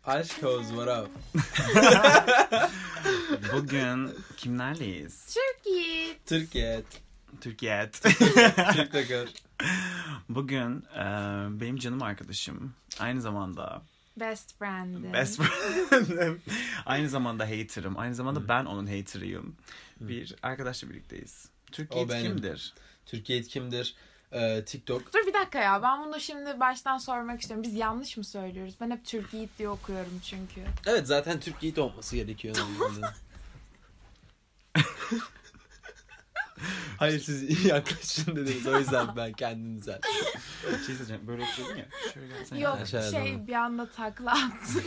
Aşk Oğuz, what up? Bugün kimlerleyiz? Türkiye. Türk takır. Bugün benim canım arkadaşım, aynı zamanda best friend'im. Aynı zamanda hater'ım, aynı zamanda ben onun hater'ıyım. Bir arkadaşla birlikteyiz. Türkiye kimdir? Türkiye kimdir? TikTok. Dur bir dakika ya, ben bunu şimdi baştan sormak istiyorum. Biz yanlış mı söylüyoruz? Ben hep Türkiye diye okuyorum çünkü. Evet, zaten Türkiye olması gerekiyor. Hayır, siz iyi yaklaşın dediniz, o yüzden ben kendim düzelttim. Şey söyleyeceğim, böyle okuyordun ya. Şöyle gelsene. Yok Aşağıya bir anda takla attı.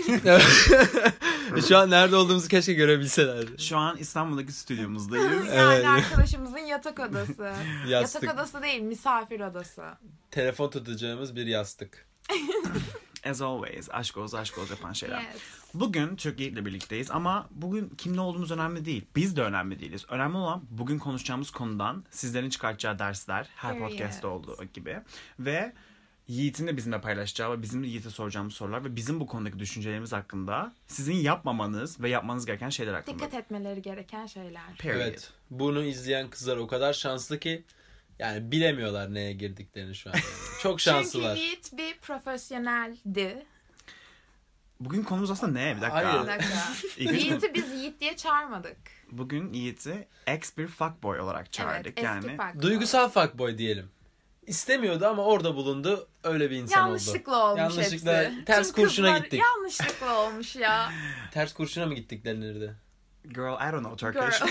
Şu an nerede olduğumuzu keşke görebilselerdi. Şu an İstanbul'daki stüdyomuzdayız. Yani arkadaşımızın yatak odası. Yastık. Yatak odası değil, misafir odası. Telefon tutacağımız bir yastık. As always, aşk oğuz yapan şeyler. Yes. Bugün Türkiye ile birlikteyiz ama bugün kimle olduğumuz önemli değil. Biz de önemli değiliz. Önemli olan bugün konuşacağımız konudan sizlerin çıkartacağı dersler, her podcast'ta olduğu gibi. Ve Yiğit'in de bizimle paylaşacağı ve bizim de Yiğit'e soracağımız sorular ve bizim bu konudaki düşüncelerimiz hakkında, sizin yapmamanız ve yapmanız gereken şeyler hakkında. Dikkat etmeleri gereken şeyler. Period. Evet. Bunu izleyen kızlar o kadar şanslı ki yani bilemiyorlar neye girdiklerini şu an. Yani. Çok şanslılar. Çünkü Yiğit bir profesyoneldi. Bugün konumuz aslında ne? Bir dakika. Hayır. Bir dakika. Yiğit'i biz Yiğit diye çağırmadık. Bugün Yiğit'i ex bir fuckboy olarak çağırdık. Evet, eski yani fuckboy. Duygusal fuckboy diyelim. İstemiyordu ama orada bulundu. Öyle bir insan Yanlışlıkla oldu. olmuş Yanlışlıkla hepsi. ters Tüm kurşuna kızlar gittik. Yanlışlıkla olmuş ya. Ters kurşuna mı gittik denirdi? Girl, I don't know Turkish.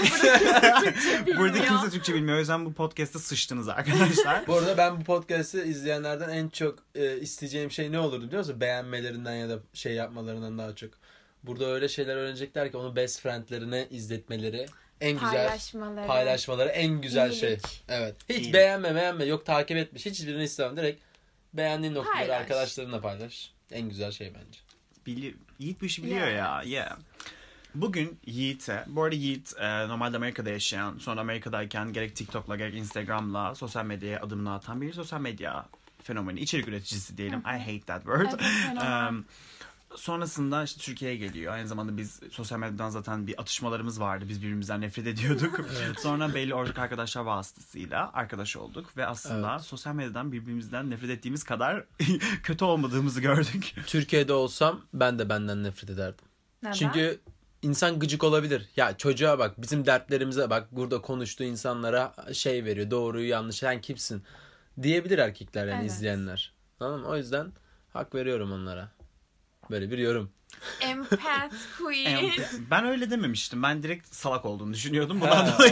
Girl. Burada kimse Türkçe bilmiyor. O yüzden bu podcast'ta sıçtınız arkadaşlar. Bu arada ben bu podcast'ı izleyenlerden en çok isteyeceğim şey ne olurdu biliyor musun? Beğenmelerinden ya da şey yapmalarından daha çok. Burada öyle şeyler öğrenecekler ki onu best friendlerine izletmeleri en güzel paylaşmaları en güzel İyilik. şey. Evet. Hiç İyilik. beğenme yok takip etmiş. Hiçbirini istemem. Direkt beğendiğin noktaları Paylaş. arkadaşlarınla paylaş. En güzel şey bence. Yiğit bu işi biliyor ya. Yeah. Bugün Yiğit'e, bu arada Yiğit normalde Amerika'da yaşayan, sonra Amerika'dayken gerek TikTok'la gerek Instagram'la sosyal medyaya adımını atan bir sosyal medya fenomeni, içerik üreticisi diyelim. I hate that word. Evet, Sonrasında işte Türkiye'ye geliyor. Aynı zamanda biz sosyal medyadan zaten bir atışmalarımız vardı. Biz birbirimizden nefret ediyorduk. Sonra belli ortak arkadaşlar vasıtasıyla arkadaş olduk. Ve aslında sosyal medyadan birbirimizden nefret ettiğimiz kadar kötü olmadığımızı gördük. Türkiye'de olsam ben de benden nefret ederdim. Neden? Çünkü insan gıcık olabilir. Ya çocuğa bak, bizim dertlerimize bak, burada konuştuğu insanlara şey veriyor. Doğruyu yanlış, sen kimsin diyebilir erkekler yani, Evet. izleyenler. Tamam mı? O yüzden hak veriyorum onlara. Böyle bir yorum. Empath queen. Ben öyle dememiştim. Ben direkt salak olduğunu düşünüyordum. Bundan dolayı.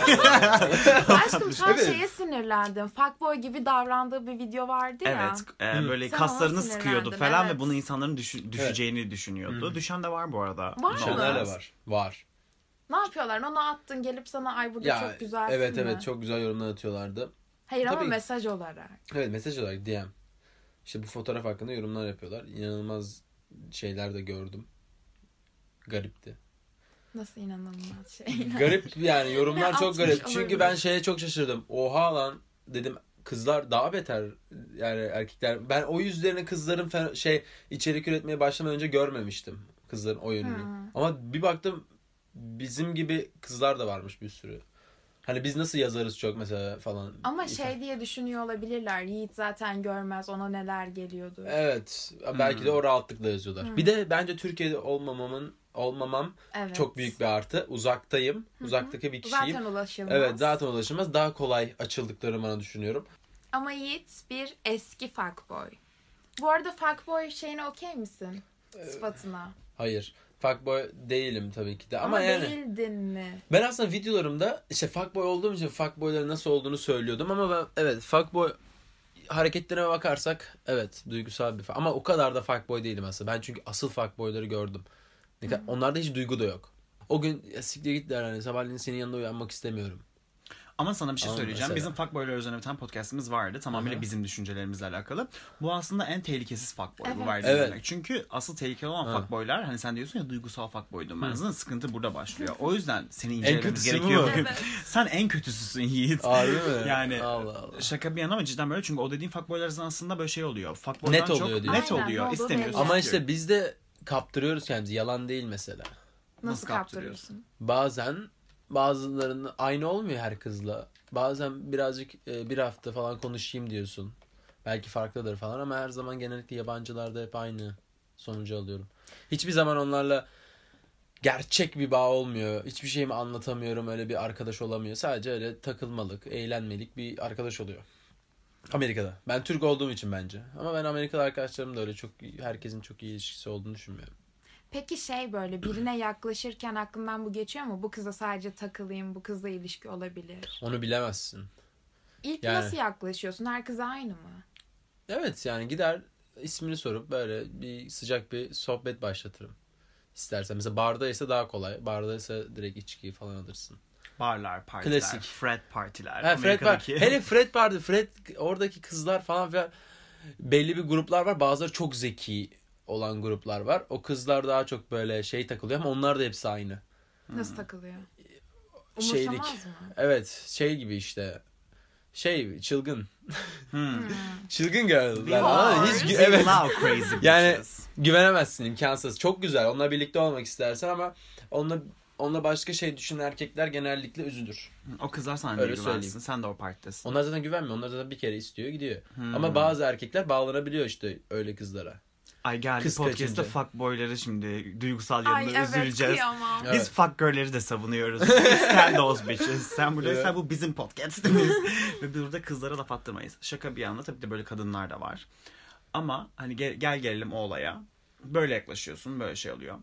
Aşkım sen Evet. şeye sinirlendin. Fuckboy gibi davrandığı bir video vardı ya. Evet. Böyle Sen kaslarını ona sıkıyordu sinirlendin, falan evet. ve bunu insanların düşeceğini düşünüyordu. Düşen de var bu arada. Var mı? Düşenler de var. Var. Ne yapıyorlar? Onu attın gelip sana ay burada Ya, çok güzelsin evet mi? evet, çok güzel yorumlar atıyorlardı. Hayır ama Tabii. mesaj olarak. Evet, mesaj olarak DM. İşte bu fotoğraf hakkında yorumlar yapıyorlar. İnanılmaz şeyler de gördüm. Garipti. Nasıl inanılmaz şey. Garip yani, yorumlar çok Atmış garip. Çünkü olabilir. ben şeye çok şaşırdım. Oha lan dedim, kızlar daha beter yani erkekler. Ben o yüzlerini kızların içerik üretmeye başlamadan önce görmemiştim. Kızların o yönünü. Ama bir baktım bizim gibi kızlar da varmış bir sürü. Hani biz nasıl yazarız çok mesela falan. Ama şey diye düşünüyor olabilirler. Yiğit zaten görmez, ona neler geliyordu. Evet. Belki de o rahatlıkla yazıyorlar. Bir de bence Türkiye'de olmamam Evet. çok büyük bir artı. Uzaktayım. Uzaktaki bir kişiyim. Zaten ulaşılmaz. Evet, zaten ulaşılmaz. Daha kolay açıldıklarını bana düşünüyorum. Ama Yiğit bir eski fuckboy. Bu arada fuckboy şeyine okey misin? Sıfatına. Hayır. Fuckboy değilim tabii ki de. Ama yani değildin mi? ben aslında videolarımda işte fuckboy olduğum için fuckboyların nasıl olduğunu söylüyordum ama ben evet fuckboy hareketlerime bakarsak evet duygusal bir ama o kadar da fuckboy değilim aslında. Ben çünkü asıl fuckboyları gördüm. Onlarda hiç duygu da yok. O gün siktir git der hani, sabahleyin senin yanında uyanmak istemiyorum. Ama sana bir şey Ama söyleyeceğim. mesela. Bizim fuckboylar üzerine bir tane podcastımız vardı. Tamamıyla bizim düşüncelerimizle alakalı. Bu aslında en tehlikesiz fuckboy. Bu verdiğin Evet. örnek. Çünkü asıl tehlikeli olan fuckboylar, hani sen diyorsun ya duygusal fuckboydum ben. Zaten sıkıntı burada başlıyor. O yüzden seni incelememiz kötüsü gerekiyor. bu. Evet. Sen en kötüsüsün Yiğit. Harbi mi? Yani Allah Allah. şaka bir yana ama cidden böyle. Çünkü o dediğin fuckboylar aslında böyle şey oluyor. Fuckboy'dan Net çok oluyor diyor. net Aynen, oluyor. ne olduğu İstemiyorsun. belli. Ama işte bizde kaptırıyoruz kendimizi. Yalan değil mesela. Nasıl kaptırıyorsun? kaptırıyorsun? Bazen bazılarının aynı olmuyor her kızla. Bazen birazcık bir hafta falan konuşayım diyorsun. Belki farklıdır falan ama her zaman genellikle yabancılarda hep aynı sonucu alıyorum. Hiçbir zaman onlarla gerçek bir bağ olmuyor. Hiçbir şeyimi anlatamıyorum. Öyle bir arkadaş olamıyor. Sadece öyle takılmalık, eğlenmelik bir arkadaş oluyor. Amerika'da. Ben Türk olduğum için bence. Ama ben Amerikalı arkadaşlarım da öyle çok herkesin çok iyi ilişkisi olduğunu düşünmüyorum. Peki böyle birine yaklaşırken aklından bu geçiyor mu? Bu kıza sadece takılayım, bu kızla ilişki olabilir. Onu bilemezsin. İlk Yani- nasıl yaklaşıyorsun? Her kıza aynı mı? Evet yani gider ismini sorup böyle bir sıcak bir sohbet başlatırım. İstersen mesela bardaysa daha kolay. Bardaysa direkt içki falan alırsın. Barlar, partiler, Klasik. frat partiler. Ha, Fred var. Amerika'daki- Hele Fred vardı. Fred oradaki kızlar falan filan belli bir gruplar var. Bazıları çok zeki olan gruplar var. O kızlar daha çok böyle şey takılıyor ama onlar da hepsi aynı. Nasıl takılıyor? Şeylik. Umursamaz mı? Evet, şey gibi işte. Şey çılgın. Hmm. Çılgın girl'lar. We Ama love- hiç We evet. love crazy Yani bitches. güvenemezsin, imkansız. Çok güzel. Onunla birlikte olmak istersen ama onunla başka şey düşünen erkekler genellikle üzülür. O kızlar sana Öyle niye güvensin? söyleyeyim. Sen de o partidesin. Onlar zaten güvenmiyor. Onlar zaten bir kere istiyor, gidiyor. Ama bazı erkekler bağlanabiliyor işte öyle kızlara. Ay geldi Kız podcast'ta kaçınca. fuckboyları şimdi duygusal Ay yanına evet, üzüleceğiz. kıyamam. Evet. Biz fuck girl'leri de savunuyoruz. Sen those bitches. Sen buradaysan Evet. bu bizim podcast'imiz. Ve burada kızlara laf attırmayız. Şaka bir yana tabii de böyle kadınlar da var. Ama hani gel gelelim o olaya. Böyle yaklaşıyorsun, böyle şey oluyor.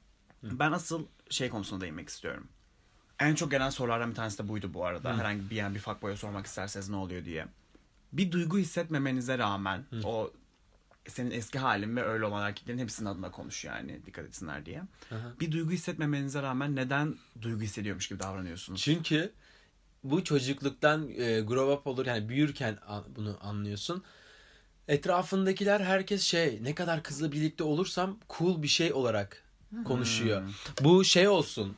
Ben asıl şey konusuna değinmek istiyorum. En çok gelen sorulardan bir tanesi de buydu bu arada. Herhangi bir fuckboy'a sormak isterseniz ne oluyor diye. Bir duygu hissetmemenize rağmen o senin eski halin ve öyle olan erkeklerin hepsinin adına konuş yani dikkat etsinler diye. Bir duygu hissetmemenize rağmen neden duygu hissediyormuş gibi davranıyorsunuz? Çünkü bu çocukluktan grow up olur yani büyürken bunu anlıyorsun. Etrafındakiler herkes ne kadar kızla birlikte olursam cool bir şey olarak konuşuyor. Bu şey olsun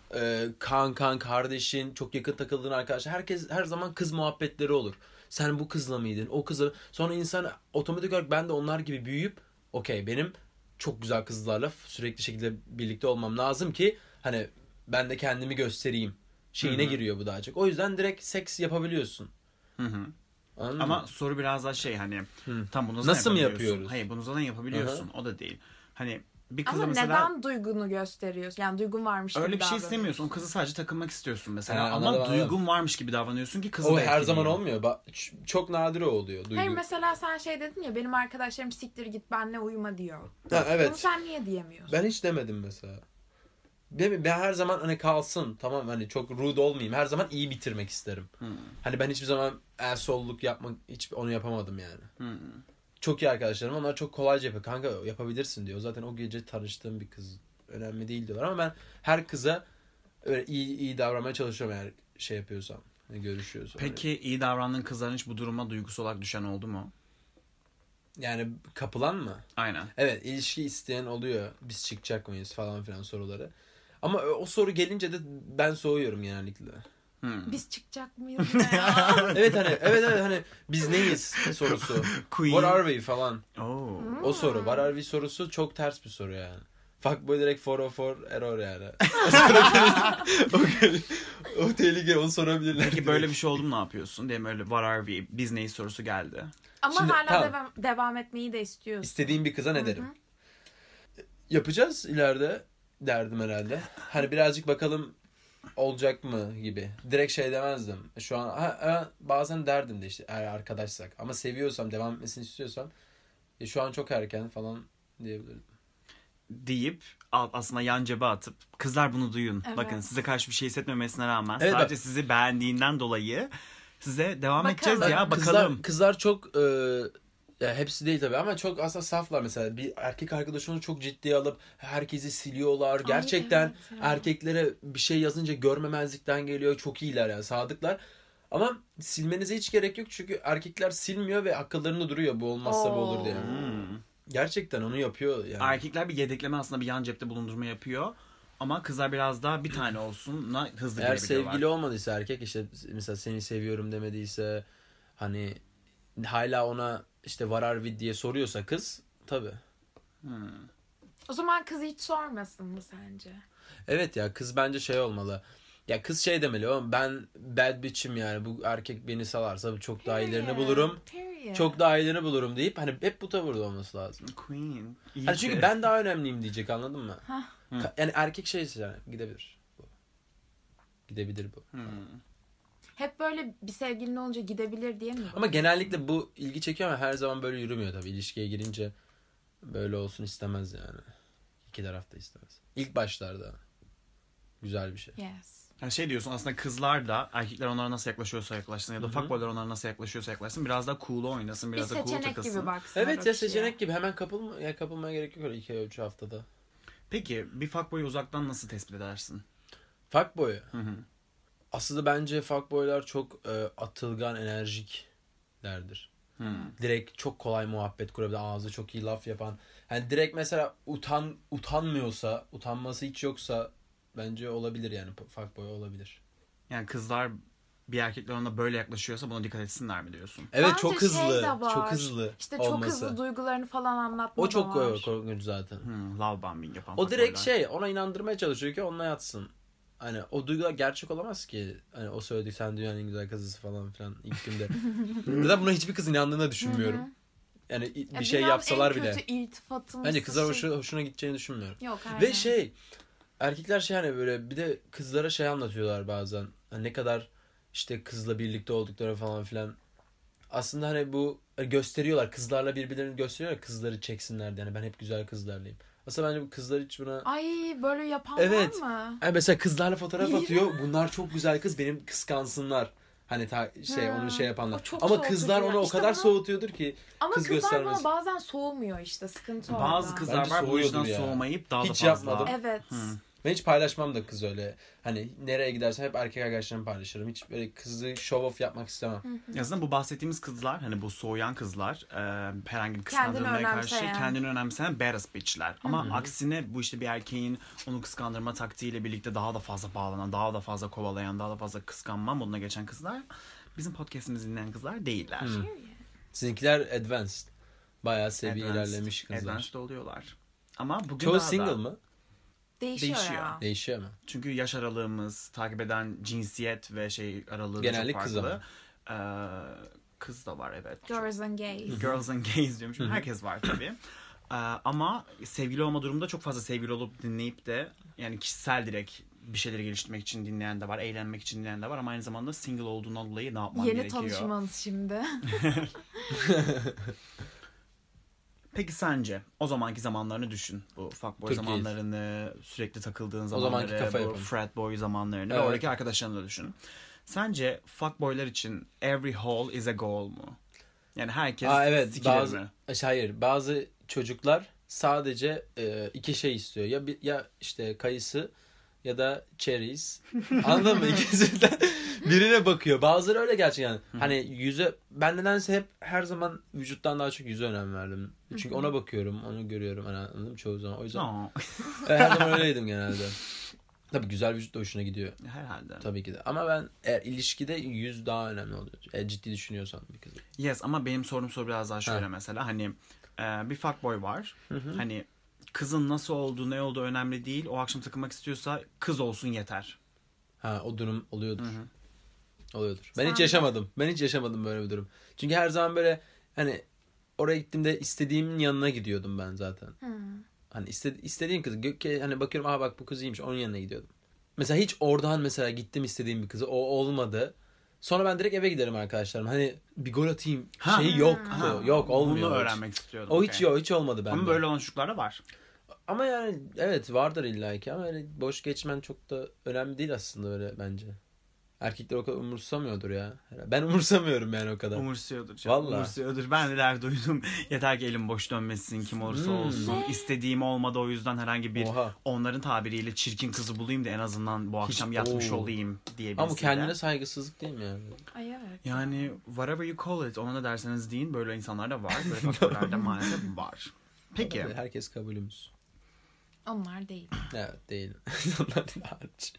kan kardeşin çok yakın takıldığın arkadaşlar herkes her zaman kız muhabbetleri olur. Sen bu kızla mıydın? O kızla sonra insan otomatik olarak ben de onlar gibi büyüyüp okey benim çok güzel kızlarla sürekli şekilde birlikte olmam lazım ki hani ben de kendimi göstereyim. Şeyine giriyor bu daha çok. O yüzden direkt seks yapabiliyorsun. Anladın Ama mı? soru biraz daha şey hani tam bunu Nasıl mı yapabiliyorsun? yapıyoruz? Hayır bunu zaten yapabiliyorsun. O da değil. Hani bir kızla Ama mesela neden duygunu gösteriyorsun? Yani duygun varmış gibi öyle bir şey davranıyorsun. istemiyorsun. O kızı sadece takılmak istiyorsun mesela. Ha, Ama anladım. duygun varmış gibi davranıyorsun ki kızı O da her zaman etkileyeyim. olmuyor. Çok nadir o oluyor. Duygu. Hayır mesela sen dedin ya benim arkadaşlarım siktir git benle uyuma diyor. Ha, Bunu evet. sen niye diyemiyorsun? Ben hiç demedim mesela. Ben her zaman hani kalsın tamam hani çok rude olmayayım. Her zaman iyi bitirmek isterim. Hani ben hiçbir zaman solluk yapmak hiç onu yapamadım yani. Çok iyi arkadaşlarım onlar çok kolayca yapıyor. Kanka yapabilirsin diyor. Zaten o gece tanıştığım bir kız. Önemli değil diyorlar ama ben her kıza öyle iyi davranmaya çalışıyorum eğer şey yapıyorsam. Hani görüşüyorsam. Peki iyi davrandığın kızların hiç bu duruma duygusal olarak düşen oldu mu? Yani kapılan mı? Aynen. Evet ilişki isteyen oluyor. Biz çıkacak mıyız falan filan soruları. Ama o soru gelince de ben soğuyorum genellikle. Biz çıkacak mıyız ne ya? Evet hani biz neyiz sorusu. Queen. What are we falan. Oo. O soru. What are we sorusu çok ters bir soru yani. Fuckboy direkt 404 error yani. O tehlike onu sorabilirler. Peki böyle bir şey oldu mu ne yapıyorsun? Diyelim öyle what are we? Biz neyiz sorusu geldi. Ama Şimdi, hala tamam. devam etmeyi de istiyorsun. İstediğim bir kıza ne derim? Yapacağız ileride derdim herhalde. Hani birazcık bakalım olacak mı gibi. Direkt şey demezdim. Şu an bazen derdim de işte eğer arkadaşsak. Ama seviyorsam devam etmesini istiyorsam şu an çok erken falan diyebilirim. Deyip aslında yan cebe atıp kızlar bunu duyun. Evet. Bakın size karşı bir şey hissetmemesine rağmen Evet, sadece bak. sizi beğendiğinden dolayı size devam edeceğiz Bakalım. ya bakalım. Kızlar çok ya hepsi değil tabii ama çok aslında saflar mesela. Bir erkek arkadaşını çok ciddiye alıp herkesi siliyorlar. Gerçekten evet ya. erkeklere bir şey yazınca görmemezlikten geliyor. Çok iyiler yani sadıklar. Ama silmenize hiç gerek yok çünkü erkekler silmiyor ve akıllarında duruyor bu olmazsa bu olur diye. Gerçekten onu yapıyor yani. Erkekler bir yedekleme aslında bir yan cepte bulundurma yapıyor. Ama kızlar biraz daha bir tane olsun hızlı Eğer girebiliyorlar. sevgili olmadıysa erkek işte mesela seni seviyorum demediyse hani hala ona işte what are we diye soruyorsa kız tabii. O zaman kız hiç sormasın mı sence? Evet ya, kız bence şey olmalı. Ya kız şey demeli, oğlum ben bad bitch'im yani, bu erkek beni salarsa çok daha iyilerini bulurum. Period. Çok daha iyilerini bulurum deyip hani hep bu tavırda olması lazım. Queen. İyi Hani çünkü ki- ben daha önemliyim diyecek, anladın mı? Hah. Yani erkek şeyse yani gidebilir. Bu. Gidebilir bu. Hmm. Hep böyle bir sevgilin olunca gidebilir diye mi? Ama genellikle bu ilgi çekiyor ama her zaman böyle yürümüyor tabii. İlişkiye girince böyle olsun istemez yani. İki taraf da istemez. İlk başlarda güzel bir şey. Yes. Yani şey diyorsun, aslında kızlar da erkekler onlara nasıl yaklaşıyorsa yaklaşsın ya da fuckboylar onlara nasıl yaklaşıyorsa yaklaşsın, biraz da cool'u oynasın, Bir biraz da cool seçenek takılsın. gibi baksın. Evet ya, seçenek gibi hemen kapılmaya gerek yok öyle 2-3 haftada. Peki bir fuckboy'u uzaktan nasıl tespit edersin? Fuckboy. Hı hı. Aslında bence fuckboylar çok atılgan, enerjiklerdir. Direkt çok kolay muhabbet kurabilir. Ağzı çok iyi laf yapan. Yani direkt mesela utanmıyorsa, utanması hiç yoksa bence olabilir yani. Fuckboy olabilir. Yani kızlar bir erkekler ona böyle yaklaşıyorsa buna dikkat etsinler mi diyorsun? Evet, Bence çok şey hızlı. de var. Çok hızlı İşte çok olması. hızlı duygularını falan anlatma O da çok var. korkunç zaten. Love bombing yapan O direkt fuckboylar. ona inandırmaya çalışıyor ki onunla yatsın. Hani o duygular gerçek olamaz ki. Hani o söyledi, sen dünyanın en güzel kızısın falan filan ilk günde. Neden buna hiçbir kız inandığını düşünmüyorum. Yani bir şey yapsalar en bile. kötü iltifatımız. Bence kızlar hoşuna gideceğini düşünmüyorum. Yok, aynen. Ve erkekler hani böyle bir de kızlara şey anlatıyorlar bazen. Hani ne kadar işte kızla birlikte oldukları falan filan. Aslında hani bu gösteriyorlar. Kızlarla birbirlerini gösteriyorlar. Kızları çeksinler diye. Yani ben hep güzel kızlarlayım. Aslında bence bu kızlar hiç buna... Ay, böyle yapan Evet. var mı? Yani mesela kızlarla fotoğraf İğrenç. atıyor. Bunlar çok güzel kız, benim kıskansınlar. Hani onu şey O yapanlar. çok Ama soğutucu kızlar ya. onu o İşte kadar bunu- soğutuyordur ki. Ama Kız kızlar göstermesi. bana bazen soğumuyor işte. Sıkıntı orada. Bazı kızlar Bence var bu yüzden soğuyordur ya. soğumayıp daha da Hiç fazla. yapmadım. Evet. Ben hiç paylaşmam da kız öyle. Hani nereye gidersem hep erkek arkadaşlarımı paylaşırım. Hiç böyle kızı show off yapmak istemem. Aslında bu bahsettiğimiz kızlar, hani bu soğuyan kızlar, herhangi bir kıskandırmaya karşı önemseyen. kendini önemseyen badass bitchler. Ama aksine bu işte bir erkeğin onu kıskandırma taktiğiyle birlikte daha da fazla bağlanan, daha da fazla kovalayan, daha da fazla kıskanma moduna geçen kızlar bizim podcast'imizi dinleyen kızlar değiller. Sizinkiler advanced. Bayağı seviye ilerlemiş kızlar. Advanced oluyorlar. Ama bugün Çoğu daha single da mı? Değişiyor Değişiyor. ya. Değişiyor mu? çünkü yaş aralığımız, takip eden cinsiyet ve şey aralığı da Genellik çok kız farklı. Kız da var, evet. Girls and gays. Girls and gays diyormuşum. Herkes var tabii. Ama sevgili olma durumunda çok fazla sevgili olup dinleyip de yani kişisel direkt bir şeyleri geliştirmek için dinleyen de var, eğlenmek için dinleyen de var ama aynı zamanda single olduğundan dolayı ne yapman Yeni gerekiyor? tanışmanız şimdi. Peki sence o zamanki zamanlarını düşün. Bu fuckboy Türkiye'yiz. zamanlarını, sürekli takıldığın zamanki zamanları, kafa bu yapın. frat boy zamanlarını ve Evet. oradaki arkadaşlarını da düşün. Sence fuckboylar için every hole is a goal mu? Yani herkes Evet, sikilir mi? hayır, bazı çocuklar sadece iki şey istiyor. Ya işte kayısı ya da cherries. Anladın mı? İkisinden birine bakıyor. Bazıları öyle gerçekten. Hani ben nedense hep her zaman vücuttan daha çok yüze önem verdim. Çünkü ona bakıyorum, onu görüyorum. Hani anladın mı? Çoğu zaman. O yüzden No. her zaman öyleydim genelde. Tabii güzel vücut da hoşuna gidiyor. Herhalde. Tabii ki de. Ama ben eğer ilişkide yüz daha önemli oluyor. Ciddi düşünüyorsan bir kızı. Yes, ama benim soru biraz daha şöyle mesela. Hani bir fuckboy var. Hani kızın nasıl olduğu, ne olduğu önemli değil. O akşam takılmak istiyorsa kız olsun yeter. Ha, o durum oluyordur. Oluyordur. Ben Sen hiç de. yaşamadım. Ben hiç yaşamadım böyle bir durum. Çünkü her zaman böyle hani oraya gittiğimde istediğimin yanına gidiyordum ben zaten. Hani istediğim kızı hani bakıyorum, aha bak bu kız iyiymiş, onun yanına gidiyordum. Mesela hiç oradan mesela gittim istediğim bir kızı, o olmadı. Sonra ben direkt eve giderim arkadaşlarım. Hani bir gol atayım şeyi yoktu. Yok, olmuyor. Bunu hiç. öğrenmek istiyordum. O Okey. hiç olmadı bende. Ama böyle olan çocuklar da var. Ama yani evet, vardır illaki ama öyle boş geçmen çok da önemli değil aslında öyle bence. Erkekler o kadar umursamıyordur ya. Ben umursamıyorum yani o kadar. Umursuyordur canım. Vallahi. Umursuyordur. Ben neler duydum. Yeter ki elim boş dönmesin, kim olursa olsun. İstediğim olmadı, o yüzden herhangi bir Oha. onların tabiriyle çirkin kızı bulayım da en azından bu akşam yatmış Oo. olayım diye Ama bu birisiyle. kendine saygısızlık değil mi yani? Ay evet. Yani whatever you call it, ona ne derseniz deyin, böyle insanlar da var. Böyle faktörler de maalesef var. Peki. Herkes kabulümüz. Onlar değil. Evet, değil. Onlar hariç.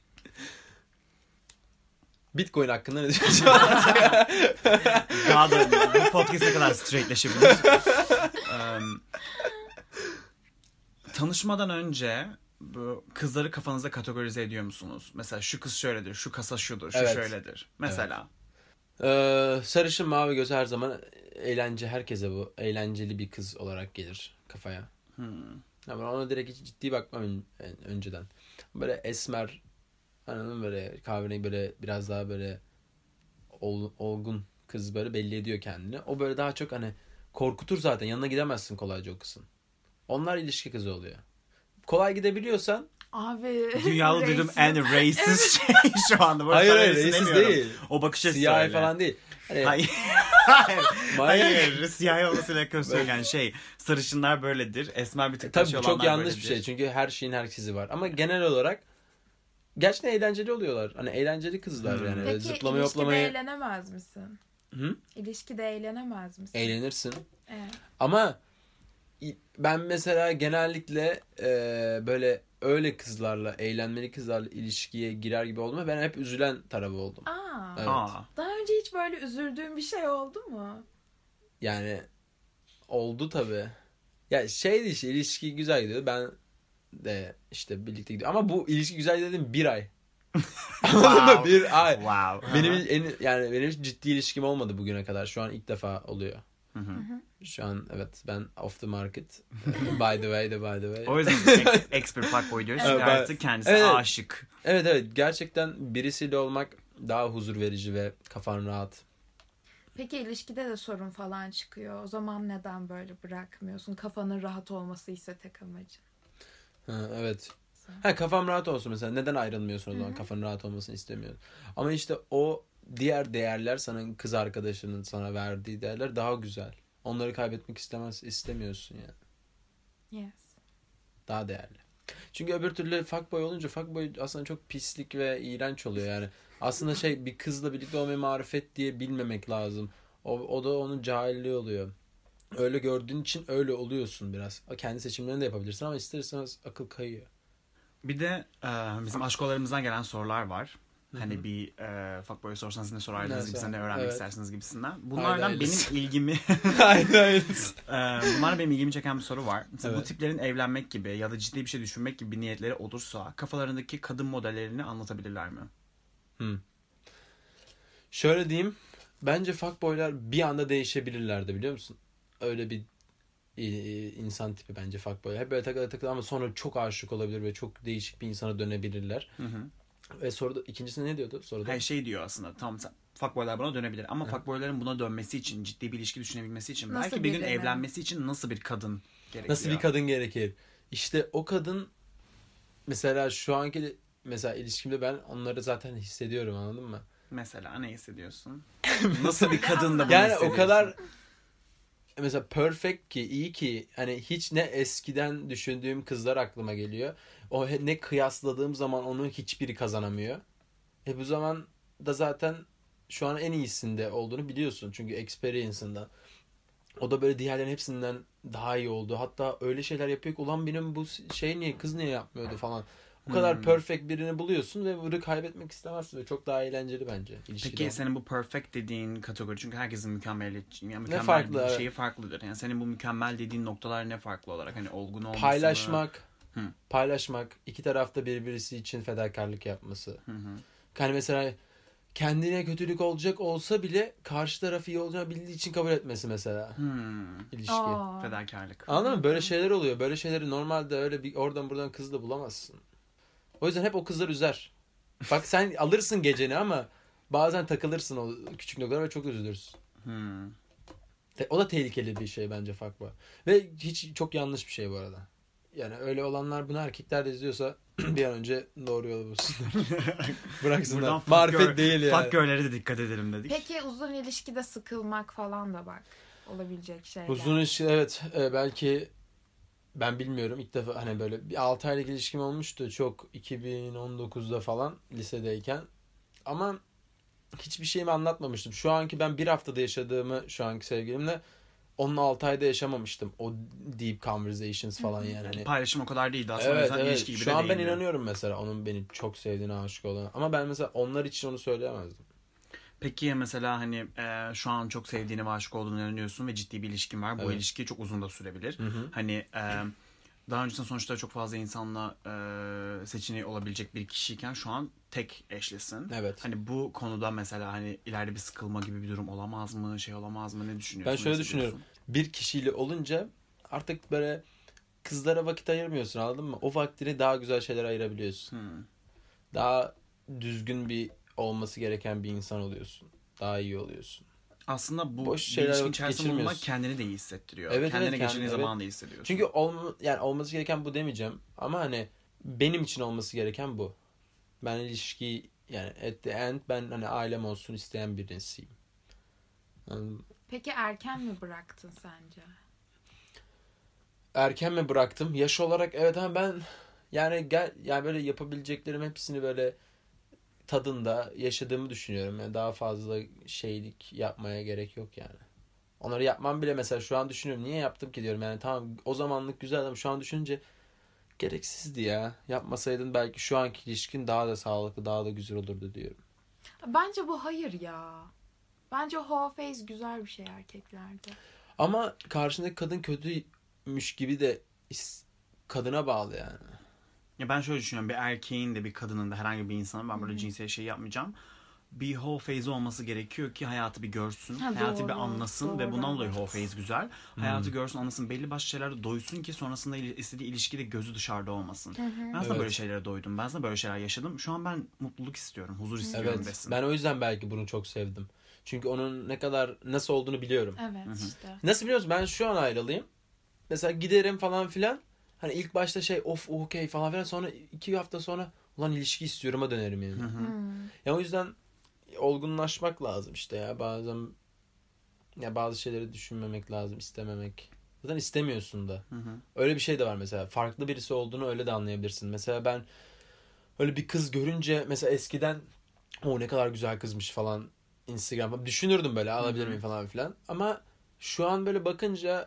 Bitcoin hakkında ne düşünüyorsun? Daha da bu podcast ne kadar straightleşebilir. tanışmadan önce bu kızları kafanızda kategorize ediyor musunuz? Mesela şu kız şöyledir, şu kasa şudur, şu Evet. şöyledir. Mesela. Sarışın mavi göz her zaman eğlence, herkese bu eğlenceli bir kız olarak gelir kafaya. Ama ona direkt hiç ciddi bakmam önceden. Böyle esmer, anladın mı, böyle kahverengi, böyle biraz daha böyle olgun kız böyle belli ediyor kendini. O böyle daha çok hani korkutur zaten. Yanına gidemezsin kolayca o kızın. Onlar ilişki kızı oluyor. Kolay gidebiliyorsan. Abi. Dünyalı duydum en racist şey şu anda. Burası Hayır racist racist demiyorum. değil. O bakış açısı Siyahi öyle. falan değil. Hani, Hayır. Hayır. Siyahi olmasıyla söylenen şey. Sarışınlar böyledir. Esmer bir tık tabii taşı bu olanlar çok yanlış böyledir. bir şey. Çünkü her şeyin herkesi var. Ama genel olarak gerçekten eğlenceli oluyorlar. Hani eğlenceli kızlar yani. Öyle Peki zıplama ilişkide yoplamayı. eğlenemez misin? Hı? İlişkide eğlenemez misin? Eğlenirsin. Evet. Ama ben mesela genellikle böyle öyle kızlarla, eğlenmeli kızlarla ilişkiye girer gibi oldum. Ben hep üzülen tarafı oldum. Aa, Evet. daha önce hiç böyle üzüldüğün bir şey oldu mu? Yani oldu tabii. Ya şeydi işte, ilişki güzel gidiyordu. Ben de işte birlikte gidiyor. Ama bu ilişki güzel dedim bir ay. Anladın mı? Bir ay. Wow. Benim hiç ciddi ilişkim olmadı bugüne kadar. Şu an ilk defa oluyor. Şu an evet, ben off the market. By the way. O yüzden expert fuckboy diyoruz. Çünkü Evet, artık kendisi evet. aşık. Evet gerçekten birisiyle olmak daha huzur verici ve kafan rahat. Peki ilişkide de sorun falan çıkıyor. O zaman neden böyle bırakmıyorsun? Kafanın rahat olması ise tek amacın. Ha, evet. Ha, kafam rahat olsun mesela. Neden ayrılmıyorsun o zaman? Kafanın rahat olmasını istemiyorsun. Ama işte o diğer değerler, sana kız arkadaşının sana verdiği değerler daha güzel. Onları kaybetmek istemiyorsun yani. Yes. Daha değerli. Çünkü öbür türlü fuckboy olunca, fuckboy aslında çok pislik ve iğrenç oluyor yani. Aslında bir kızla birlikte olmayı marifet diye bilmemek lazım. O da onun cahilliği oluyor. Öyle gördüğün için öyle oluyorsun biraz. Kendi seçimlerini de yapabilirsin ama ister istemez akıl kayıyor. Bir de bizim aşkolarımızdan gelen sorular var. Hani bir fuckboy'a sorsanız ne sorardınız gibisinden, ne öğrenmek istersiniz gibisinden. Bunlardan benim ilgimi bunlar benim ilgimi çeken bir soru var. Mesela bu tiplerin evlenmek gibi ya da ciddi bir şey düşünmek gibi bir niyetleri olursa kafalarındaki kadın modellerini anlatabilirler mi? Şöyle diyeyim. Bence fuckboylar bir anda değişebilirlerdi, biliyor musun? Öyle bir insan tipi bence fuckboy. Hep böyle takılı ama sonra çok aşık olabilir ve çok değişik bir insana dönebilirler. Ve soruda ikincisinde ne diyordu? Soruda. Her şey diyor aslında. Tamam, fuckboylar buna dönebilir ama fuckboyların buna dönmesi için, ciddi bir ilişki düşünebilmesi için, Nasıl belki bir gün birini? evlenmesi için nasıl bir kadın gerekiyor? Nasıl bir kadın gerekir? İşte o kadın, mesela şu anki mesela ilişkimde ben onları zaten hissediyorum, anladın mı? Mesela ne hissediyorsun? Nasıl bir kadın da bunu Yani hissediyorsun? o kadar mesela perfect ki, iyi ki, hani hiç ne eskiden düşündüğüm kızlar aklıma geliyor. O ne kıyasladığım zaman onu hiçbiri kazanamıyor. Bu zaman da zaten şu an en iyisinde olduğunu biliyorsun. Çünkü experience'ından. O da böyle diğerlerin hepsinden daha iyi oldu. Hatta öyle şeyler yapıyor ki, ulan benim bu kız niye yapmıyordu falan. O kadar perfect birini buluyorsun ve bunu kaybetmek istemezsin. Ve çok daha eğlenceli bence ilişkide. Peki senin bu perfect dediğin kategori, çünkü herkesin mükemmel farklı, bir evet. şeyi farklıdır. Yani senin bu mükemmel dediğin noktalar ne farklı olarak? Hani olgun olması Paylaşmak, iki tarafta birbirisi için fedakarlık yapması. Yani mesela kendine kötülük olacak olsa bile karşı tarafı iyi olacağını bildiği için kabul etmesi mesela. İlişki. Fedakarlık. Anladın mı? Böyle şeyler oluyor. Böyle şeyleri normalde öyle bir oradan buradan kızla bulamazsın. O yüzden hep o kızlar üzer. Bak sen alırsın geceni ama bazen takılırsın o küçük noktalara ve çok üzülürsün. O da tehlikeli bir şey bence fuckboy. Ve hiç çok yanlış bir şey bu arada. Yani öyle olanlar, bunu erkekler de izliyorsa bir an önce doğru yolu bulsunlar. Bıraksınlar. Marifet değil yani. Fuck girl'lere de dikkat edelim dedik. Peki uzun ilişkide sıkılmak falan da bak olabilecek şeyler. Uzun ilişki, evet, belki ben bilmiyorum, ilk defa hani böyle bir 6 aylık ilişkim olmuştu, çok 2019'da falan, lisedeyken, ama hiçbir şeyimi anlatmamıştım. Şu anki ben bir haftada yaşadığımı şu anki sevgilimle onun 6 ayda yaşamamıştım. O deep conversations falan yani. Hani, paylaşım o kadar değildi aslında. evet, ilişki gibi şu de an ben değildi. inanıyorum mesela onun beni çok sevdiğine, aşık olduğuna. Ama ben mesela onlar için onu söyleyemezdim. Peki ya mesela hani şu an çok sevdiğine ve aşık olduğunu inanıyorsun ve ciddi bir ilişkin var. Bu ilişki çok uzun da sürebilir. Hani daha öncesinde sonuçta çok fazla insanla seçeneği olabilecek bir kişiyken şu an tek eşlisin. Evet. Hani bu konuda mesela hani ileride bir sıkılma gibi bir durum olamaz mı? Şey olamaz mı? Ne düşünüyorsun? Ben şöyle Ne düşünüyorum. hissediyorsun? Bir kişiyle olunca artık böyle kızlara vakit ayırmıyorsun, anladın mı? O vaktini daha güzel şeylere ayırabiliyorsun. Daha düzgün bir olması gereken bir insan oluyorsun. Daha iyi oluyorsun. Aslında bu Boş bir şeyler ilişkin vakit içerisinde bulunmak geçirmiyorsun. kendini de iyi hissettiriyor. Evet, Kendine evet, geçirdiğin evet. zaman da iyi hissediyorsun. Çünkü yani olması gereken bu demeyeceğim. Ama hani benim için olması gereken bu. Ben ilişkiyi yani at the end ben hani ailem olsun isteyen birisiyim. Anladın mı? Peki erken mi bıraktın sence? Erken mi bıraktım? Yaş olarak evet, ama ben yani böyle yapabileceklerim hepsini böyle tadında yaşadığımı düşünüyorum. Yani daha fazla şeylik yapmaya gerek yok yani. Onları yapmam bile mesela şu an düşünüyorum. Niye yaptım ki diyorum. Yani tamam, o zamanlık güzel ama şu an düşününce gereksizdi ya. Yapmasaydın belki şu anki ilişkin daha da sağlıklı, daha da güzel olurdu diyorum. Bence bu hayır ya. Bence whole face güzel bir şey erkeklerde. Ama karşındaki kadın kötüymüş gibi de kadına bağlı yani. Ya ben şöyle düşünüyorum. Bir erkeğin de bir kadının da herhangi bir insanın, ben böyle cinsel şey yapmayacağım. Bir whole phase olması gerekiyor ki hayatı bir görsün. Ha, hayatı bir doğru, anlasın ve doğru, bundan dolayı evet. whole phase güzel. Hayatı görsün, anlasın. Belli başlı şeylerde doysun ki sonrasında istediği ilişkide gözü dışarıda olmasın. Ben aslında Evet. böyle şeylere doydum. Ben aslında böyle şeyler yaşadım. Şu an ben mutluluk istiyorum. Huzur istiyorum Evet. desin. Ben o yüzden belki bunu çok sevdim. Çünkü onun ne kadar nasıl olduğunu biliyorum. Evet işte. Nasıl biliyorsun? Ben şu an ayrılıyım. Mesela giderim falan filan. Hani ilk başta şey of okey falan filan, sonra 2 hafta sonra ulan ilişki istiyorum'a dönerim yani. Ya o yüzden olgunlaşmak lazım işte ya. Bazen ya bazı şeyleri düşünmemek lazım, istememek. Zaten istemiyorsun da. Öyle bir şey de var mesela. Farklı birisi olduğunu öyle de anlayabilirsin. Mesela ben öyle bir kız görünce mesela eskiden o ne kadar güzel kızmış falan Instagram'da düşünürdüm böyle, alabilir miyim falan filan. Ama şu an böyle bakınca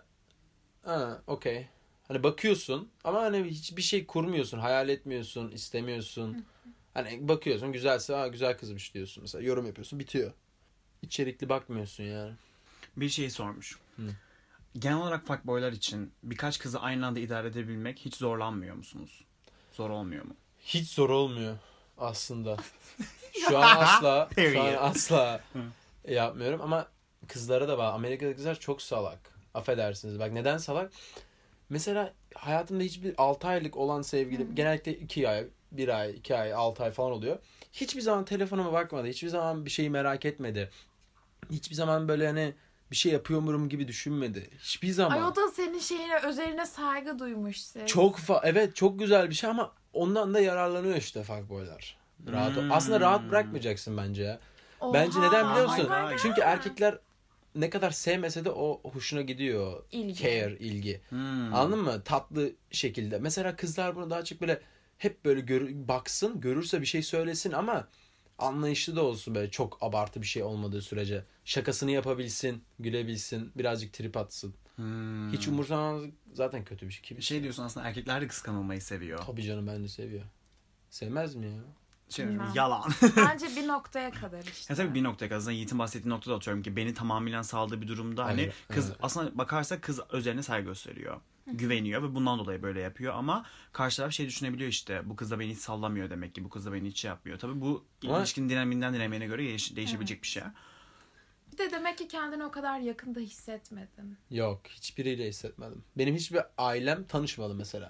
ha okey. Hani bakıyorsun ama hani hiçbir şey kurmuyorsun, hayal etmiyorsun, istemiyorsun. Hani bakıyorsun güzelse güzel kızmış diyorsun mesela, yorum yapıyorsun, bitiyor. İçerikli bakmıyorsun yani. Bir şey sormuş. Genel olarak fuckboylar için birkaç kızı aynı anda idare edebilmek hiç zorlanmıyor musunuz? Zor olmuyor mu? Hiç zor olmuyor aslında. Şu an asla yapmıyorum ama kızlara da bağlı. Amerika'da kızlar çok salak. Affedersiniz. Bak neden salak? Mesela hayatımda hiçbir 6 aylık olan sevgilim genellikle 2 ay, 1 ay, 2 ay, 6 ay falan oluyor. Hiçbir zaman telefonuma bakmadı. Hiçbir zaman bir şeyi merak etmedi. Hiçbir zaman böyle hani bir şey yapıyormurum gibi düşünmedi. Hiçbir zaman. Ay o da senin şeyine, özeline saygı duymuş siz. Evet, çok güzel bir şey ama ondan da yararlanıyor işte fuckboylar. Aslında rahat bırakmayacaksın bence ya. Oha, Bence neden biliyor musun? oh my God. Çünkü erkekler ne kadar sevmese de o hoşuna gidiyor. İlgi. Care, ilgi. Anladın mı? Tatlı şekilde. Mesela kızlar bunu daha çok böyle hep böyle baksın, görürse bir şey söylesin ama anlayışlı da olsun, böyle çok abartı bir şey olmadığı sürece. Şakasını yapabilsin, gülebilsin, birazcık trip atsın. Hiç umursamaz zaten kötü bir şey. Kim Şey diyorsun, aslında erkekler de kıskanılmayı seviyor. Tabii canım, bence seviyor. Sevmez mi ya? Bilmem. Yalan. Bence bir noktaya kadar işte. Ya tabii bir noktaya kadar. Yiğit'in bahsettiği noktada atıyorum ki beni tamamen saldığı bir durumda hani Hayır, kız evet. aslında bakarsak kız üzerine saygı gösteriyor. Güveniyor ve bundan dolayı böyle yapıyor ama karşı taraf şey düşünebiliyor, işte bu kız da beni hiç sallamıyor demek ki, bu kız da beni hiç şey yapmıyor. Tabii bu Ama- ilişkinin dinamiğinden dinamiğine göre değişebilecek bir şey. Bir de demek ki kendini o kadar yakında hissetmedin. Yok, hiçbiriyle hissetmedim. Benim hiçbir ailem tanışmadı mesela.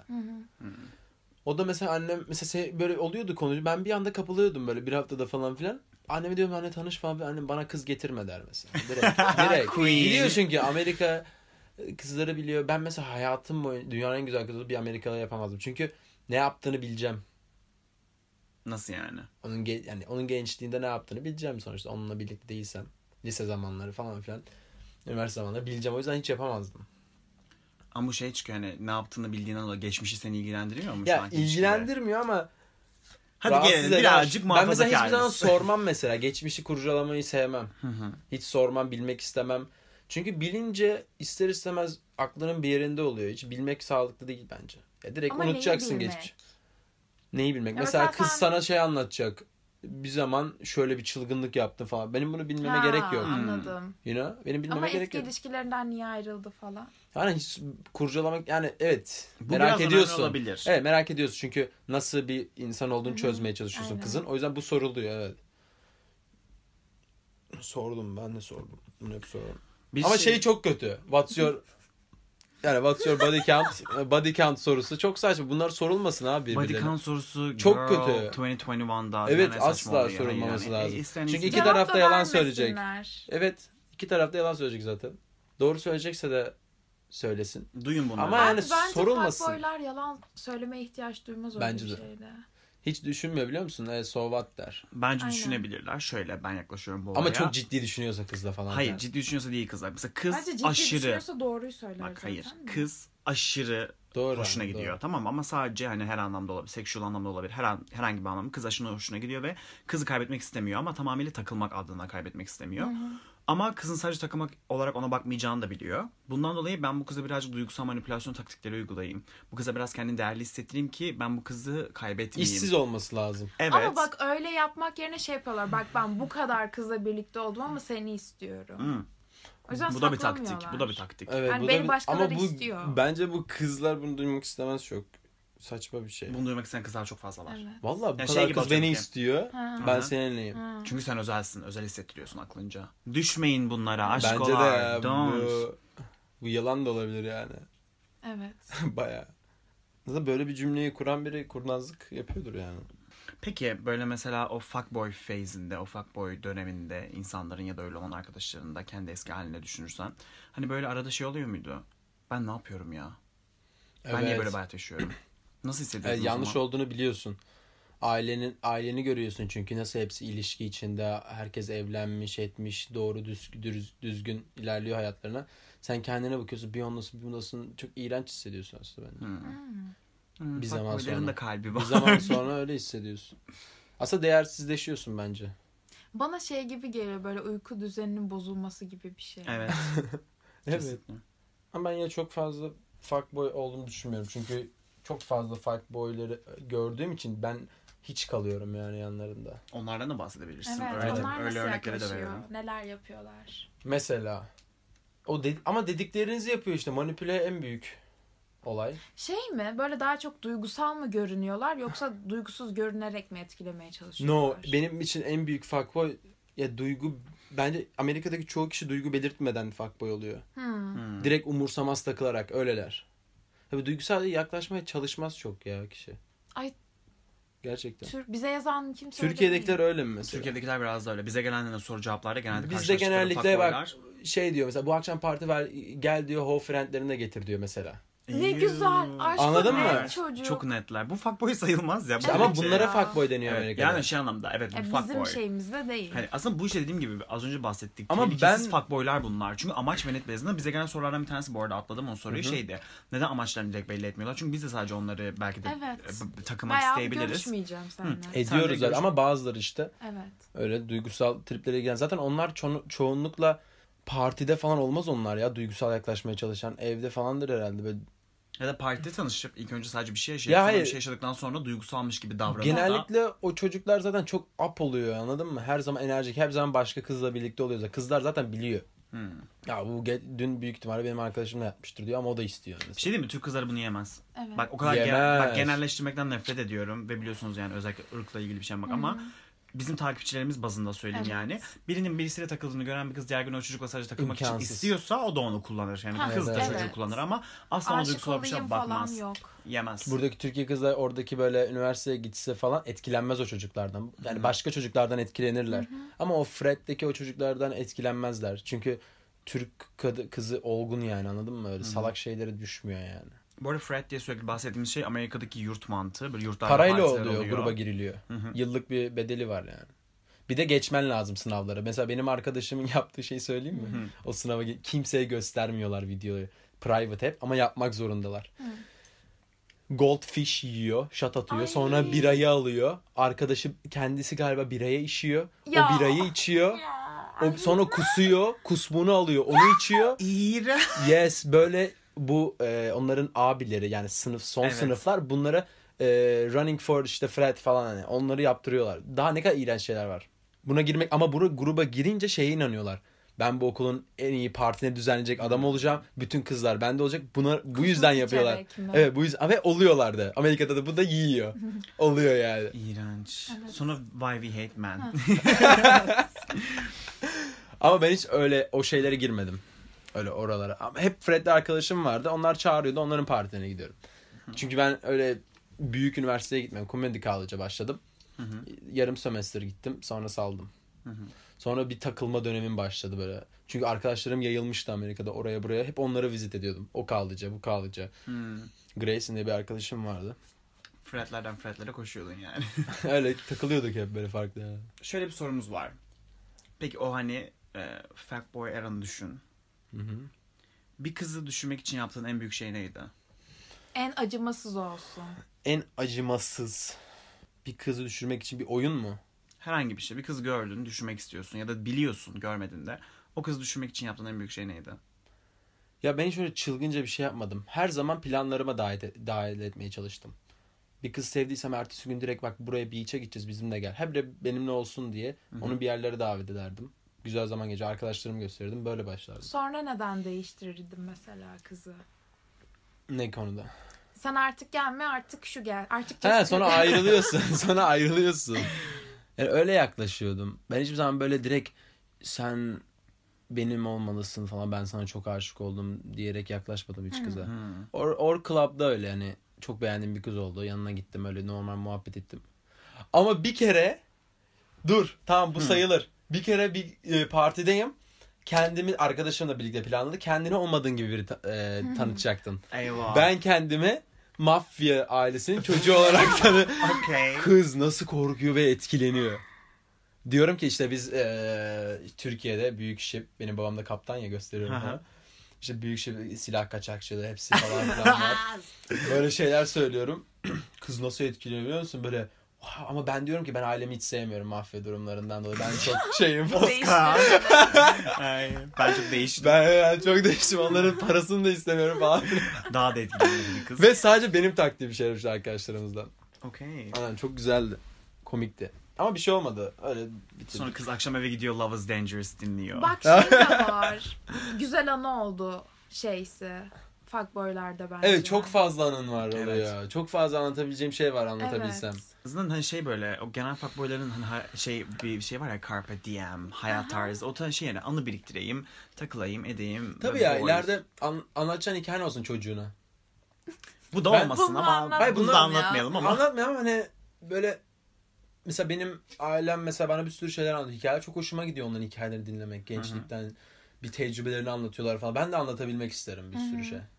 O da mesela annem mesela böyle oluyordu konu. Ben bir anda kapılıyordum böyle bir haftada falan filan. Anneme diyorum anne tanış falan. Annem bana kız getirme der mesela. Direkt. Queen. Biliyor çünkü Amerika kızları biliyor. Ben mesela hayatım boyunca dünyanın en güzel kızı bir Amerikalı yapamazdım. Çünkü ne yaptığını bileceğim. Nasıl yani? Yani onun gençliğinde ne yaptığını bileceğim sonuçta. Onunla birlikte değilsem. Lise zamanları falan filan. Üniversite zamanları bileceğim. O yüzden hiç yapamazdım. Ama bu şey çıkıyor, hani ne yaptığını bildiğinden dolayı geçmişi seni ilgilendiriyor mu? şu Ya anki ilişkide? ilgilendirmiyor ama Hadi rahatsız gelelim eder. birazcık Ben mesela hiçbir zaman muhafazakarız. sormam mesela. Geçmişi kurcalamayı sevmem. Hiç sormam, bilmek istemem. Çünkü bilince ister istemez aklının bir yerinde oluyor. Hiç bilmek sağlıklı değil bence. Ya direkt Ama neyi unutacaksın bilmek? geçmiş. Neyi bilmek? Ya mesela mesela kız sen- sana şey anlatacak. bir zaman şöyle bir çılgınlık yaptım falan. Benim bunu bilmeme gerek yok. Anladım. Benim bilmeme Ama gerek eski yok. ilişkilerinden niye ayrıldı falan? Yani hiç kurcalamak yani evet Bu merak biraz önemli ediyorsun. olabilir. Evet merak ediyorsun çünkü nasıl bir insan olduğunu çözmeye çalışıyorsun Aynen. kızın. O yüzden bu soruluyor evet. Sordum ben de sordum. Bunu hep sordum. Bir Ama şey çok kötü. What's your body count? Body count sorusu çok saçma. Bunlar sorulmasın abi Body birbirlerine. count sorusu Çok girl, kötü. 2021'da Evet, yani saçma asla oluyor. sorulmaması lazım. isteyen Çünkü insan- İki Cevap taraf da yalan vermesinler. söyleyecek. Evet. İki taraf da yalan söyleyecek zaten. Doğru söyleyecekse de söylesin. Duyun bunları. Ama Ben, yani bence sorulmasın. fuckboylar yalan söylemeye ihtiyaç duymaz öyle Bence bir de. şeyde. Hiç düşünmüyor biliyor musun? So what der. Bence Aynen. düşünebilirler. Şöyle ben yaklaşıyorum bu olaya. Ama çok ciddi düşünüyorsa kızla falan. Hayır yani. ciddi düşünüyorsa değil kızlar. Mesela kız Bence ciddi aşırı. düşünüyorsa doğruyu söyler Bak zaten. hayır. de. Kız aşırı Doğru. hoşuna doğru. gidiyor. Tamam ama sadece hani her anlamda olabilir. Seksüel anlamda olabilir. Herhangi bir anlamda kız aşırı hoşuna gidiyor ve kızı kaybetmek istemiyor ama tamamıyla takılmak adına kaybetmek istemiyor. Ama kızın sadece takılmak olarak ona bakmayacağını da biliyor. Bundan dolayı ben bu kıza birazcık duygusal manipülasyon taktikleri uygulayayım. Bu kıza biraz kendini değerli hissettireyim ki ben bu kızı kaybetmeyeyim. İşsiz olması lazım. Evet. Ama bak öyle yapmak yerine şey yapıyorlar. Bak ben bu kadar kızla birlikte oldum ama seni istiyorum. Hı. O yüzden Bu da bir taktik. saklamıyorlar. Bu da bir taktik. Evet, Yani bu beni da başkaları ama bu istiyor. bence bu kızlar bunu duymak istemez çok. Saçma bir şey. Bunu duymak isteyen kızlar çok fazla var. Evet. Vallahi bu Ya kadar şey gibi kız atıyorum beni ki. istiyor. Ha. Ben Hı. seninleyim. Ha. Çünkü sen özelsin. Özel hissettiriyorsun aklınca. Düşmeyin bunlara. Bence de Aşkolar. ya Don't. bu yalan da olabilir yani. Evet. Bayağı. Zaten böyle bir cümleyi kuran biri kurnazlık yapıyordur yani. Peki böyle mesela o fuckboy phase'inde, o fuckboy döneminde insanların ya da öyle olan arkadaşların da kendi eski haline düşünürsen. Hani böyle arada şey oluyor muydu? Ben ne yapıyorum ya? Ben niye böyle bir hayat yaşıyorum? Nasıl hissediyorsun o yanlış zaman? olduğunu biliyorsun. Aileni görüyorsun çünkü nasıl hepsi ilişki içinde, herkes evlenmiş, etmiş, doğru düzgün ilerliyor hayatlarına. Sen kendine bakıyorsun, bir ondasın, bir bundasın. Çok iğrenç hissediyorsun aslında bence. Bir zaman Fuckboyların sonra. da kalbi Bir var. zaman sonra öyle hissediyorsun. Aslında değersizleşiyorsun bence. Bana şey gibi geliyor böyle uyku düzeninin bozulması gibi bir şey. Evet. Evet. Kesinlikle. Ama ben yine çok fazla fuckboy olduğumu düşünmüyorum. Çünkü çok fazla fuckboyları gördüğüm için ben hiç kalıyorum yani yanlarında. Onlardan da bahsedebilirsin. Evet, Öyle, onlar öyle nasıl örnekleri de yaklaşıyor? verelim. Neler yapıyorlar? Mesela ama dediklerinizi yapıyor işte. Manipüle en büyük olay. Şey mi? Böyle daha çok duygusal mı görünüyorlar yoksa duygusuz görünerek mi etkilemeye No, çalışıyorlar? benim için en büyük fuckboy ya bence Amerika'daki çoğu kişi duygu belirtmeden fuckboy oluyor. Direkt umursamaz takılarak öyleler. Tabii duygusal yaklaşmaya çalışmaz çok ya kişi. Ay, Gerçekten. bize yazan kimse öyle Türkiye'dekiler değil. öyle mi mesela? Türkiye'dekiler biraz da öyle. Bize gelen soru cevaplarda genelde Bizde karşılaştıkları genellikle bak fuckboylar. şey diyor mesela bu akşam parti ver gel diyor ho friendlerini de getir diyor mesela. Ne güzel. Aşkım Anladın mı? net çocuk. Çok netler. Bu fuckboy sayılmaz ya. Bu Evet Ama bence- bunlara ya. fuckboy deniyor Evet, Amerika'da. yani şey anlamda evet bu Bizim fuckboy. şeyimizde değil. Hani aslında bu işte dediğim gibi az önce bahsettik. Ama Tehlikesiz ben- fuckboylar bunlar. Çünkü amaç ve net bazında bize gelen sorulardan bir tanesi bu arada atladım o soruyu şeydi. Neden amaçlarını direkt belli etmiyorlar? Çünkü biz de sadece onları belki de Evet. takılmak Bayağı isteyebiliriz. görüşmeyeceğim seninle. Ediyoruz Sen de zaten ama bazıları işte Evet. öyle duygusal triplere giren. Zaten onlar çoğunlukla partide falan olmaz onlar ya duygusal yaklaşmaya çalışan. Evde falandır herhalde böyle. Ya da partide tanışıp ilk önce sadece bir şey yaşayıp Ya sonra hayır. bir şey yaşadıktan sonra duygusalmış gibi davranıp Genellikle o çocuklar zaten çok up oluyor anladın mı? Her zaman enerjik, her zaman başka kızla birlikte oluyor. Kızlar zaten biliyor. Ya bu dün büyük ihtimalle benim arkadaşımla yapmıştır diyor ama o da istiyor. Bir şey değil mi? Türk kızları bunu yemez. Evet. Bak o kadar Yemez. bak genelleştirmekten nefret ediyorum ve biliyorsunuz yani özellikle ırkla ilgili bir şey bak ama bizim takipçilerimiz bazında söyleyeyim Evet. yani. Birinin birisiyle takıldığını gören bir kız diğer gün o çocukla sadece takılmak için İmkansız. istiyorsa o da onu kullanır. Yani Ha, kız da evet. çocuğu kullanır ama asla ona Aşık duygusal bir şey olayım falan bakmaz. yok. Yemez. Buradaki Türkiye kızlar oradaki böyle üniversiteye gitse falan etkilenmez o çocuklardan. Yani başka çocuklardan etkilenirler. Ama o Fred'deki o çocuklardan etkilenmezler. Çünkü Türk kızı olgun yani anladın mı? Öyle salak şeylere düşmüyor yani. Bu arada Fred diye sürekli bahsettiğimiz şey Amerika'daki yurt mantığı. Böyle yurtlarda Parayla partiler oluyor, gruba giriliyor. Yıllık bir bedeli var yani. Bir de geçmen lazım sınavlara. Mesela benim arkadaşımın yaptığı şeyi söyleyeyim mi? O sınava kimseye göstermiyorlar videoyu. Private hep ama yapmak zorundalar. Goldfish yiyor, shot atıyor. Ay. Sonra birayı alıyor. Arkadaşı kendisi galiba biraya işiyor. Ya. O birayı içiyor. O sonra kusuyor. Kusmunu alıyor. Onu içiyor. İğrenç. Yes böyle bu onların abileri yani son Evet. sınıflar bunlara Running for işte Fred falan hani onları yaptırıyorlar. Daha ne kadar iğrenç şeyler var. Buna girmek ama bunu gruba girince şeye inanıyorlar. Ben bu okulun en iyi partini düzenleyecek adam olacağım. Bütün kızlar bende olacak. Bu yüzden yapıyorlar. içerek mi? Evet bu yüzden ve oluyorlar da. Amerika'da da bu da yiyor. Oluyor yani. İğrenç. Evet. Sonra Why We Hate Men. Ama ben hiç öyle o şeylere girmedim. Öyle oralara. Ama hep Fred'le arkadaşım vardı. Onlar çağırıyordu. Onların partilerine gidiyorum. Çünkü ben öyle büyük üniversiteye gitmedim. Community College'a başladım. Yarım sömestr gittim. Sonra saldım. Sonra bir takılma dönemim başladı böyle. Çünkü arkadaşlarım yayılmıştı Amerika'da oraya buraya. Hep onları visit ediyordum. O College'a, bu College'a. Grayson diye bir arkadaşım vardı. Fred'lerden Fred'lere koşuyordun yani. Öyle takılıyorduk hep böyle farklı yani. Şöyle bir sorumuz var. Peki o hani fuckboy eranı düşün. Bir kızı düşürmek için yaptığın en büyük şey neydi? En acımasız olsun. En acımasız bir kızı düşürmek için bir oyun mu? Herhangi bir şey. Bir kız gördün, düşürmek istiyorsun ya da biliyorsun görmedin de. O kızı düşürmek için yaptığın en büyük şey neydi? Ya ben hiç öyle çılgınca bir şey yapmadım. Her zaman planlarıma dahil etmeye çalıştım. Bir kız sevdiysem ertesi gün direkt bak buraya beach'e gideceğiz bizimle gel. Hep de benimle olsun diye onu bir yerlere davet ederdim. Güzel zaman geçiyor. Arkadaşlarımı gösterirdim. Böyle başlardım. Sonra neden değiştirirdin mesela kızı? Ne konuda? Sen artık gelme, artık şu gel. Artık Sonra ayrılıyorsun. Sonra ayrılıyorsun. Yani öyle yaklaşıyordum. Ben hiçbir zaman böyle direkt sen benim olmalısın falan ben sana çok aşık oldum diyerek yaklaşmadım hiç kıza. Or Club'da öyle hani çok beğendiğim bir kız oldu. Yanına gittim öyle normal muhabbet ettim. Ama bir kere dur tamam bu sayılır. Bir kere bir partideyim. Kendimi arkadaşımla birlikte planladı. Kendine olmadığın gibi biri tanıtacaktın. Eyvah. Ben kendimi mafya ailesinin çocuğu olarak Okay. Kız nasıl korkuyor ve etkileniyor. Diyorum ki işte biz Türkiye'de büyük şip benim babam da kaptan ya gösteriyorum falan. İşte büyük şip silah kaçakçılığı hepsi falan filan var. Böyle şeyler söylüyorum. Kız nasıl etkileniyor biliyor musun? Böyle ama ben diyorum ki ben ailemi hiç sevmiyorum mafya durumlarından dolayı. Ben çok şeyim. Ay, ben çok değiştim. Ben çok değiştim. Onların parasını da istemiyorum falan. Daha da etkileniyor bir kız. Ve sadece benim taktiğim şey yapmış arkadaşlarımızdan. Okay. Aynen çok güzeldi. Komikti. Ama bir şey olmadı. Öyle bitirdik. Sonra kız akşam eve gidiyor Love is Dangerous dinliyor. Bak şey de var. Güzel anı oldu şeysi. Fuckboy'larda bence. Evet çok fazla anın var Evet. oluyor. Çok fazla anlatabileceğim şey var anlatabilsem. Evet. Aslında hani şey böyle o genel fuckboyların hani bir şey var ya carpe diem, hayat tarzı. O tarz şey yani anı biriktireyim, takılayım, edeyim. Tabii ya ileride anlatacağın hikayen olsun çocuğuna. Bu da Ben- olmasın Bunu ama anlatmayalım bunu da ya. anlatmayalım ama. Anlatmayalım hani böyle mesela benim ailem mesela bana bir sürü şeyler anlatıyor. Hikayeler çok hoşuma gidiyor onların hikayelerini dinlemek. Gençlikten bir tecrübelerini anlatıyorlar falan. Ben de anlatabilmek isterim bir sürü şey.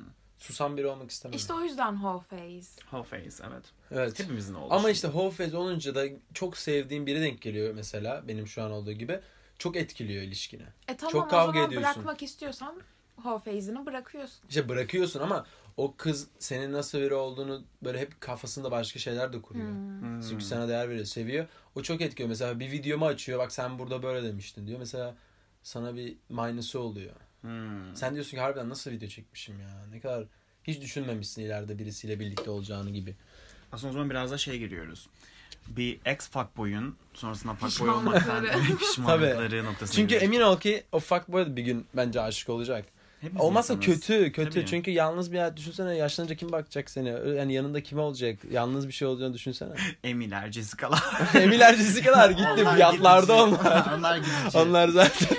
Susan biri olmak istemem. İşte o yüzden whole face. Whole face evet. Evet. Hepimizin oldu. Ama işte whole face olunca da çok sevdiğim biri denk geliyor mesela. Benim şu an olduğu gibi. Çok etkiliyor ilişkini. Tamam Çok o kavga zaman ediyorsun. bırakmak istiyorsan whole face'ini bırakıyorsun. İşte bırakıyorsun ama o kız senin nasıl biri olduğunu böyle hep kafasında başka şeyler de kuruyor. Çünkü sana değer veriyor, seviyor. O çok etkiliyor. Mesela bir videomu açıyor. Bak sen burada böyle demiştin diyor. Mesela sana bir minus'u oluyor. Sen diyorsun ki harbiden nasıl video çekmişim ya. Ne kadar hiç düşünmemişsin ileride birisiyle birlikte olacağını gibi. Aslında o zaman biraz da şey giriyoruz. Bir ex fuckboy'un sonrasında fuckboy Pişmanlıkları. olmaktan pişmanlıkları noktasına Çünkü giriyoruz. emin ol ki o fuckboy da bir gün bence aşık olacak. Hepimiz Olmazsa insanız. kötü. Tabii. Çünkü yalnız bir hayat düşünsene. Yaşlanınca kim bakacak seni? Yani yanında kim olacak? Yalnız bir şey olacağını düşünsene. Emiler, Jessica'lar. Emiler Jessica'lar gitti. Fiyatlarda onlar. Onlar gidici. Onlar zaten.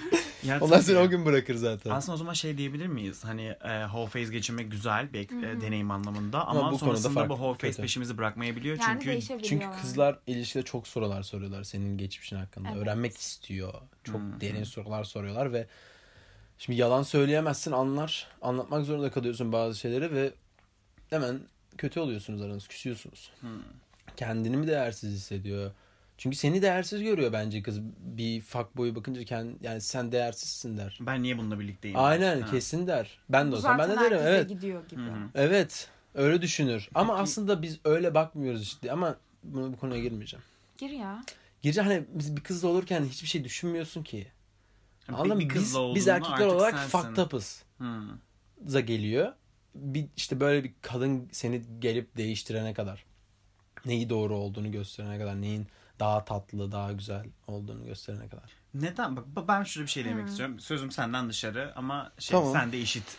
Ya Onlar tabii. seni o gün bırakır zaten. Aslında o zaman şey diyebilir miyiz? Hani whole face geçirmek güzel bir deneyim anlamında Ama ama bu konuda sonrasında farklı, bu whole face kötü. peşimizi bırakmayabiliyor. Yani çünkü değişebiliyor. Çünkü kızlar ilişkide çok sorular soruyorlar senin geçmişin hakkında. Evet. Öğrenmek istiyor. Çok derin sorular soruyorlar ve şimdi yalan söyleyemezsin anlatmak zorunda kalıyorsun bazı şeyleri ve hemen kötü oluyorsunuz aranız, küsüyorsunuz. Kendini mi değersiz hissediyor? Çünkü seni değersiz görüyor bence kız. Bir fuckboy'a bakınca yani sen değersizsin der. ben niye bununla birlikteyim? Aynen Ha. kesin der. Ben de Bu olsam ben de zaten derim herkese evet. gidiyor gibi. Evet. Öyle düşünür. Ama aslında biz öyle bakmıyoruz işte. Ama bu konuya girmeyeceğim. Gir ya. Gireceğim hani biz bir kızla olurken hiçbir şey düşünmüyorsun ki. Bir Anladın mı? kızla Biz olduğunda erkekler artık olarak sensin. fucked up'ız. Za geliyor. bir işte böyle bir kadın seni gelip değiştirene kadar, neyi doğru olduğunu gösterene kadar, neyin daha tatlı, daha güzel olduğunu gösterene kadar. Neden? Bak ben şurada bir şey demek istiyorum. Sözüm senden dışarı ama Tamam. sen de işit.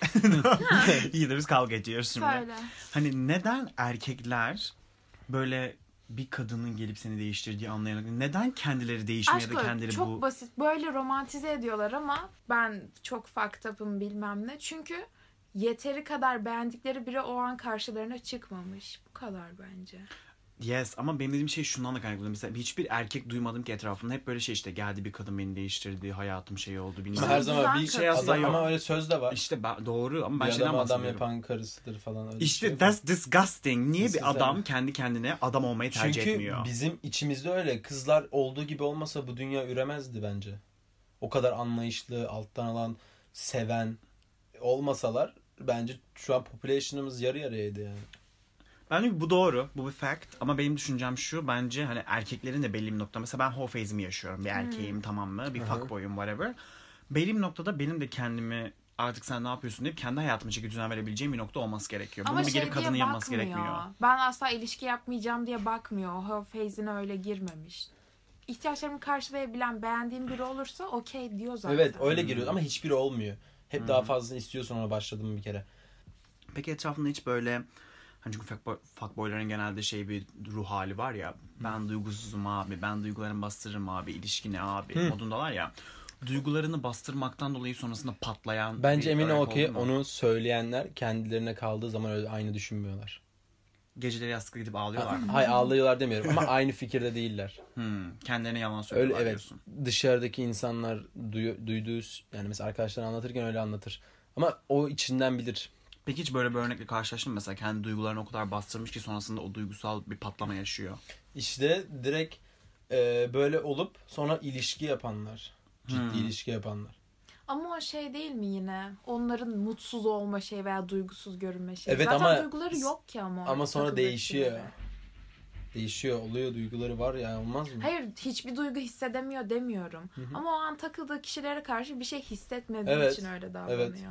İyi de biz kavga ediyoruz şimdi. Söyle. Hani neden erkekler böyle bir kadının gelip seni değiştirdiği anlayana neden kendileri değişmiyor ya da Aşk kendileri çok bu... basit. Böyle romantize ediyorlar ama ben çok fucked up'ım bilmem ne. Çünkü yeteri kadar beğendikleri biri o an karşılarına çıkmamış. Bu kadar bence. Yes ama benim dediğim şey şundan da kaynaklı. Mesela hiçbir erkek duymadım ki etrafımda. Hep böyle şey işte geldi bir kadın beni değiştirdi, hayatım şey oldu bilmem. Ama her zaman bir Güzel şey asla adam, yok. ama öyle söz de var. İşte doğru ama ben Bir şeyden adam bahsediyorum. yapan karısıdır falan. Öyle İşte bir şey that's disgusting. Niye Nasıl bir adam yani? kendi kendine adam olmayı tercih Çünkü etmiyor? bizim içimizde öyle. Kızlar olduğu gibi olmasa bu dünya üremezdi bence. O kadar anlayışlı, alttan alan, seven olmasalar bence şu an population'ımız yarı yarıyaydı yani. Bence bu doğru. Bu bir fact. Ama benim düşüncem şu. Bence hani erkeklerin de belli bir nokta. Mesela ben whole phase'imi yaşıyorum. Bir erkeğim tamam mı? Bir fuckboy'um whatever. Belli bir noktada benim de kendimi artık sen ne yapıyorsun deyip kendi hayatıma çeki düzen verebileceğim bir nokta olması gerekiyor. Bunu Ama bir şey gelip diye kadının yapması bakmıyor. gerekmiyor. Ben asla ilişki yapmayacağım diye bakmıyor. O phase'ine öyle girmemiş. İhtiyaçlarımı karşılayabilen, beğendiğim biri olursa okey diyor zaten. Evet öyle giriyor ama hiçbiri olmuyor. Hep daha fazlasını istiyorsun, ona başladım bir kere. Peki etrafında hiç böyle hani çünkü fuckboyların genelde şey bir ruh hali var ya. Ben duygusuzum abi. Ben duygularımı bastırırım abi. İlişki ne abi modundalar ya. Duygularını bastırmaktan dolayı sonrasında patlayan Bence bir emin örnek ol ki oldu mu? onu söyleyenler kendilerine kaldığı zaman öyle aynı düşünmüyorlar. Geceleri yastıkla gidip ağlıyorlar mı? Hayır ağlıyorlar demiyorum ama aynı fikirde değiller. Kendilerine yalan Öyle söylüyorlar evet. diyorsun. Dışarıdaki insanlar duyduğu yani mesela arkadaşlar anlatırken öyle anlatır. Ama o içinden bilir. Peki hiç böyle bir örnekle karşılaştın mı? Mesela kendi duygularını o kadar bastırmış ki sonrasında o duygusal bir patlama yaşıyor. İşte direkt böyle olup sonra ilişki yapanlar. Ciddi ilişki yapanlar. Ama o şey değil mi yine? Onların mutsuz olma şey veya duygusuz görünme şey. Evet Zaten ama- duyguları yok ki ama. Ama sonra takıldığı değişiyor. kişilere. Değişiyor, oluyor, duyguları var ya, olmaz mı? Hayır, hiçbir duygu hissedemiyor demiyorum. Ama o an takıldığı kişilere karşı bir şey hissetmediği Evet, için öyle davranıyor. evet.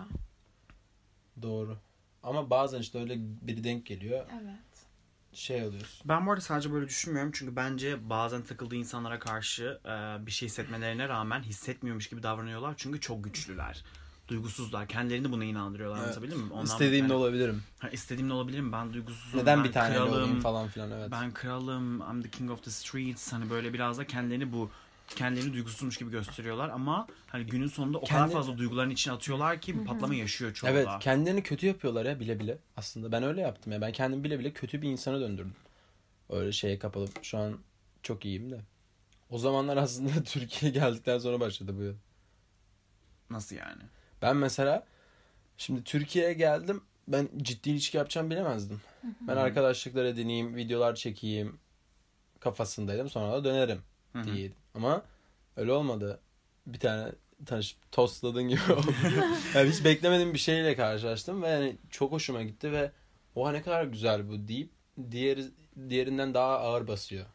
Doğru. Ama bazen işte öyle biri denk geliyor. Evet. Şey oluyorsun. Ben bu arada sadece böyle düşünmüyorum. Çünkü bence bazen takıldığı insanlara karşı bir şey hissetmelerine rağmen hissetmiyormuş gibi davranıyorlar. Çünkü çok güçlüler. Duygusuzlar. Kendilerini buna inandırıyorlar. Evet. Anlatabildim mi? Ondan İstediğimde yani, olabilirim. istediğimle olabilirim. Ben duygusuzum. Neden ben bir tane kralım, olayım falan filan, evet. Ben kralım. I'm the king of the streets. Hani böyle biraz da kendilerini duygusuzmuş gibi gösteriyorlar ama hani günün sonunda o kadar fazla duyguların içine atıyorlar ki bir patlama yaşıyor çoğu Evet, da. kendilerini kötü yapıyorlar ya, bile bile. Aslında ben öyle yaptım ya. Ben kendimi bile bile kötü bir insana döndürdüm. Öyle şeye kapılıp şu an çok iyiyim de. O zamanlar aslında Türkiye'ye geldikten sonra başladı bu yıl. Nasıl yani? Ben mesela şimdi Türkiye'ye geldim. Ben ciddi ilişki yapacağımı bilemezdim. Ben arkadaşlıklar edineyim, videolar çekeyim kafasındaydım. Sonra da dönerim diye. Ama öyle olmadı. Bir tane tostladığın gibi oldu. Yani hiç beklemediğim bir şeyle karşılaştım ve yani çok hoşuma gitti ve oha ne kadar güzel bu deyip diğerinden daha ağır basıyor.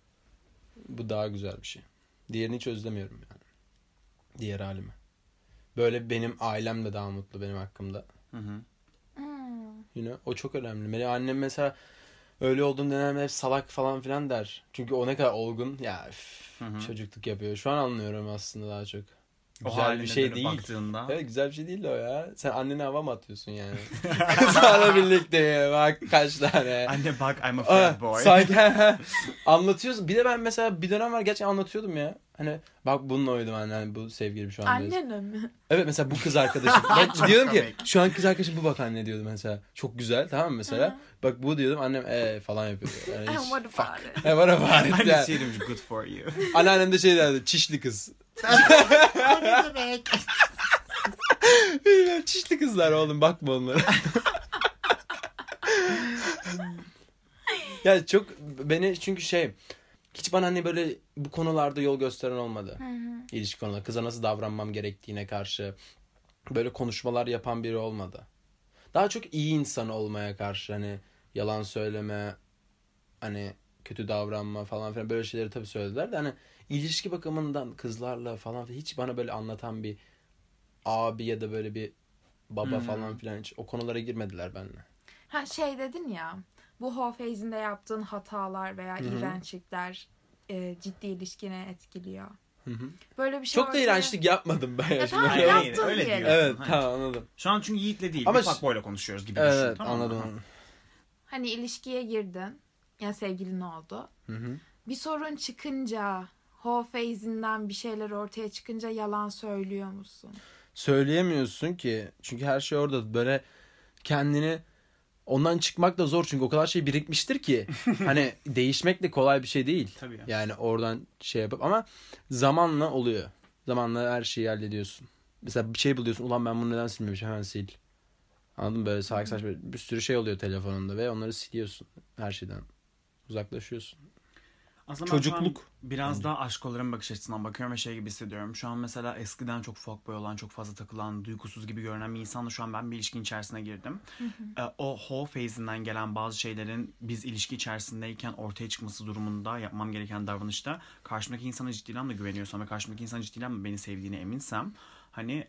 Bu daha güzel bir şey. Diğerini hiç özlemiyorum yani. Diğer halimi. Böyle benim ailem de daha mutlu benim hakkımda. O çok önemli. Benim annem mesela öyle olduğum dönemde hep salak falan filan der. Çünkü o ne kadar olgun. Ya çocukluk yapıyor. Şu an anlıyorum aslında daha çok. Güzel bir şey değil. Baktığında. Evet, güzel bir şey değil de o ya. Sen annene hava mı atıyorsun yani? Kızlarla birlikte bak kaç tane. Anne bak I'm a fat boy. Sanki anlatıyorsun. Bir de ben mesela bir dönem var gerçekten anlatıyordum ya. Hani bak bununla uyudum anne. Hani bu sevgilim şu an. Annenle mi? Evet mesela bu kız arkadaşım. Ben diyordum ki şu an kız arkadaşım bu bak anne diyordum mesela. Çok güzel tamam mı mesela. Bak bu diyordum annem falan yapıyordu. Yani hiç, What about it? what about it? Annesi demiş good for you. Anneannem de şey derdi, çişli kız. Ne demek? Bilmiyorum, çişli kızlar oğlum bakma onlara. Ya çok beni çünkü hiç bana hani böyle bu konularda yol gösteren olmadı. İlişki konuları. Kıza nasıl davranmam gerektiğine karşı böyle konuşmalar yapan biri olmadı. Daha çok iyi insan olmaya karşı hani yalan söyleme, hani kötü davranma falan filan böyle şeyleri tabii söylediler de hani ilişki bakımından kızlarla falan hiç bana böyle anlatan bir abi ya da böyle bir baba falan filan hiç o konulara girmediler benimle. Ha şey dedin ya, bu Hofeise'inde yaptığın hatalar veya iğrençlikler ciddi ilişkine etkiliyor. Böyle bir şey Çok da iğrençlik yapmadım ben. Ya tamam, Hayır, yaptın öyle diyelim. diyorsun. Evet Hayır. tamam anladım. Şu an çünkü Yiğit'le değil. Ama bir fuckboy'la konuşuyoruz gibi Evet düşün. Tamam mı? anladım. Hani ilişkiye girdin. Yani sevgilin oldu. Bir sorun çıkınca, Hofeise'inden bir şeyler ortaya çıkınca yalan söylüyor musun? Söyleyemiyorsun ki. Çünkü her şey orada. Böyle kendini ondan çıkmak da zor. Çünkü o kadar şey birikmiştir ki. Hani değişmek de kolay bir şey değil. Tabii. Yani oradan şey yapıp ama zamanla oluyor. Zamanla her şeyi hallediyorsun. Mesela bir şey buluyorsun. Ulan ben bunu neden silmemişim? Hemen sil. Anladın mı? Böyle salak saçma bir sürü şey oluyor telefonunda ve onları siliyorsun. Her şeyden uzaklaşıyorsun. Aslında Çocukluk. Ben şu an biraz daha aşkoların bakış açısından bakıyorum ve şey gibi hissediyorum. Şu an mesela eskiden çok fuckboy olan, çok fazla takılan, duygusuz gibi görünen bir insanla şu an ben bir ilişkin içerisine girdim. O Hofeise'inden gelen bazı şeylerin biz ilişki içerisindeyken ortaya çıkması durumunda yapmam gereken davranışta karşımdaki insana ciddi anlamda güveniyorsam ve karşımdaki insan ciddi anlamda beni sevdiğine eminsem hani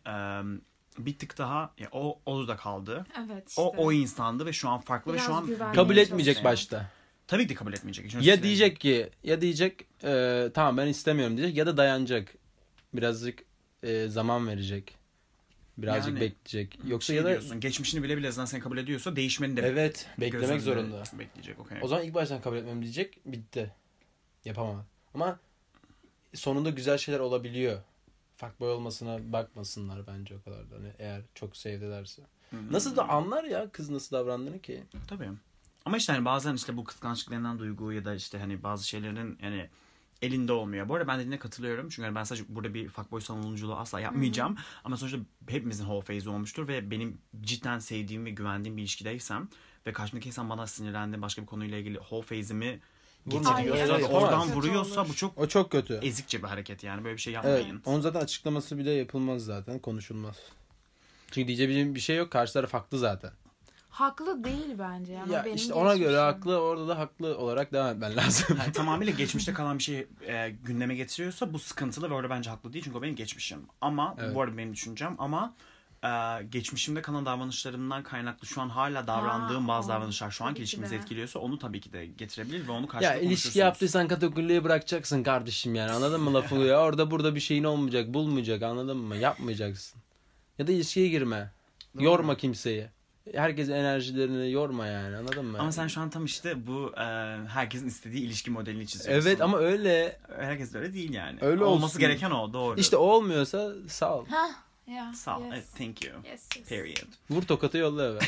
bir tık daha o da kaldı. Evet işte. O insandı ve şu an farklı Biraz ve şu an güvenmeye Kabul etmeyecek çalışıyor. başta. tabii ki kabul etmeyecek. Şunu Ya söyleyeyim. diyecek tamam ben istemiyorum diyecek ya da dayanacak. Birazcık zaman verecek. Birazcık Yani, bekleyecek. Yoksa şey ya da diyorsun, geçmişini bile bile zaten seni kabul ediyorsa değişmeni de evet göz beklemek önünde zorunda. bekleyecek. Okay. O zaman ilk baştan kabul etmem diyecek. Bitti. Yapamam. Ama sonunda güzel şeyler olabiliyor. Fuckboy olmasına bakmasınlar bence o kadar da. Hani eğer çok sevdilerse. Nasıl da anlar ya kız nasıl davrandığını ki. Tabii. Ama işte hani bazen işte bu kıskançlık denilen duygu ya da işte hani bazı şeylerin yani elinde olmuyor. Bu arada ben dediğine katılıyorum. Çünkü hani ben sadece burada bir fuckboy savunuculuğu asla yapmayacağım. Ama sonuçta hepimizin Hofeise olmuştur ve benim cidden sevdiğim ve güvendiğim bir ilişkideysem ve karşımdaki insan bana sinirlendi başka bir konuyla ilgili Hofeise'imi getiriyorsa Ay, ve evet, oradan kötü vuruyorsa olur. bu çok O çok kötü. ezikçe bir hareket yani. Böyle bir şey Evet. yapmayın. Onun zaten açıklaması bile yapılmaz zaten. Konuşulmaz. Çünkü diyeceğim bir şey yok. Karşı taraf haklı zaten. Haklı değil bence. Yani Ya benim işte ona göre geçmişim. haklı. Orada da haklı olarak devam etmen lazım. Yani tamamıyla geçmişte kalan bir şey gündeme getiriyorsa bu sıkıntılı ve orada bence haklı değil çünkü o benim geçmişim. Ama Evet. bu arada benim düşüncem ama geçmişimde kalan davranışlarımdan kaynaklı şu an hala davrandığım bazı davranışlar şu anki tabii ki ilişkimizi de. etkiliyorsa onu tabii ki de getirebilir ve onu Ya karşılıklı ilişki konuşursunuz. yaptıysan kategoriyi bırakacaksın kardeşim yani. Anladın mı lafı ya? Orada burada bir şeyin olmayacak. Bulmayacak anladın mı? Yapmayacaksın. Ya da ilişkiye girme. Doğru. Yorma kimseyi. Herkesin enerjilerini yorma yani anladın mı? Ama sen şu an tam işte bu herkesin istediği ilişki modelini çiziyorsun. Evet ama öyle. Herkes de öyle değil yani. Öyle Olması olsun. gereken o doğru. İşte o olmuyorsa sağ ol. Hah. Ya. Sağ ol. Yes. Evet, thank you. Yes, yes. Period. Vur tokatı yolla eve.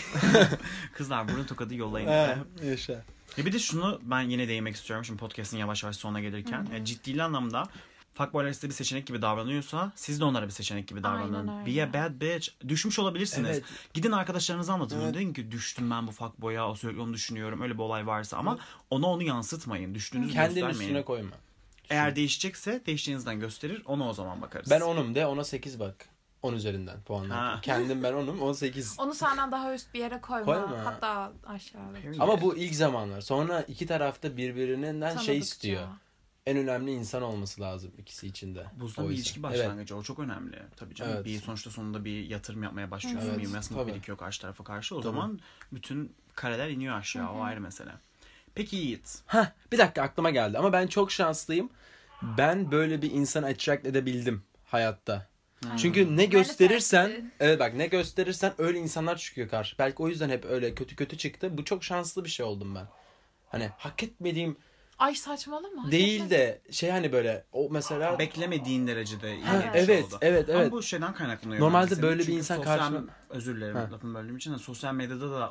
Kızlar burun tokadı yollayın. He, yaşa. Ya bir de şunu ben yine değinmek istiyorum. Şimdi podcast'ın yavaş yavaş sonuna gelirken. Ciddi anlamda fuckboylar size bir seçenek gibi davranıyorsa siz de onlara bir seçenek gibi davranın. Aynen öyle. Be a bad bitch. Düşmüş olabilirsiniz. Evet. Gidin arkadaşlarınıza anlatın. Evet. Deyin ki düştüm ben bu fuckboya. Sürekli onu düşünüyorum. Öyle bir olay varsa. Ama onu yansıtmayın. Düştüğünüzü Kendin göstermeyin. üstüne koyma. Eğer değişecekse değiştiğinizden gösterir. Ona o zaman bakarız. Ben onum de ona 8 bak. 10 üzerinden puanlar. Ha. Kendim ben onum 18. Onu senden daha üst bir yere koyma. Koyma. Hatta aşağıda. Period. Ama bu ilk zamanlar. Sonra iki tarafta birbirinden şey Tanıdıkça. istiyor. En önemli insan olması lazım ikisi içinde. Buzdan O bir yüzden. ilişki başlangıcı o çok önemli. Tabii canım. Evet. Bir sonuçta sonunda bir yatırım yapmaya başlıyorsun. Evet, Bir investment tabii. birikiyor karşı tarafa karşı. O Tabii. zaman bütün kareler iniyor aşağı. O ayrı mesele. Peki Yiğit. Hah, bir dakika aklıma geldi ama ben çok şanslıyım. Ben böyle bir insanı attract edebildim hayatta. Çünkü ne gösterirsen, Manifestin. evet bak ne gösterirsen öyle insanlar çıkıyor karşı. Belki o yüzden hep öyle kötü kötü çıktı. Bu çok şanslı bir şey oldum ben. Hani hak etmediğim Ay saçmalama. değil de şey hani böyle o mesela Beklemediğin derecede iyi Ha, bir şey evet oldu. evet Ama evet. bu şeyden kaynaklanıyor. Normalde bence senin. böyle bir Çünkü insan sosyal- karşına- Özür dilerim Ha. lafını böldüğüm için. Sosyal medyada da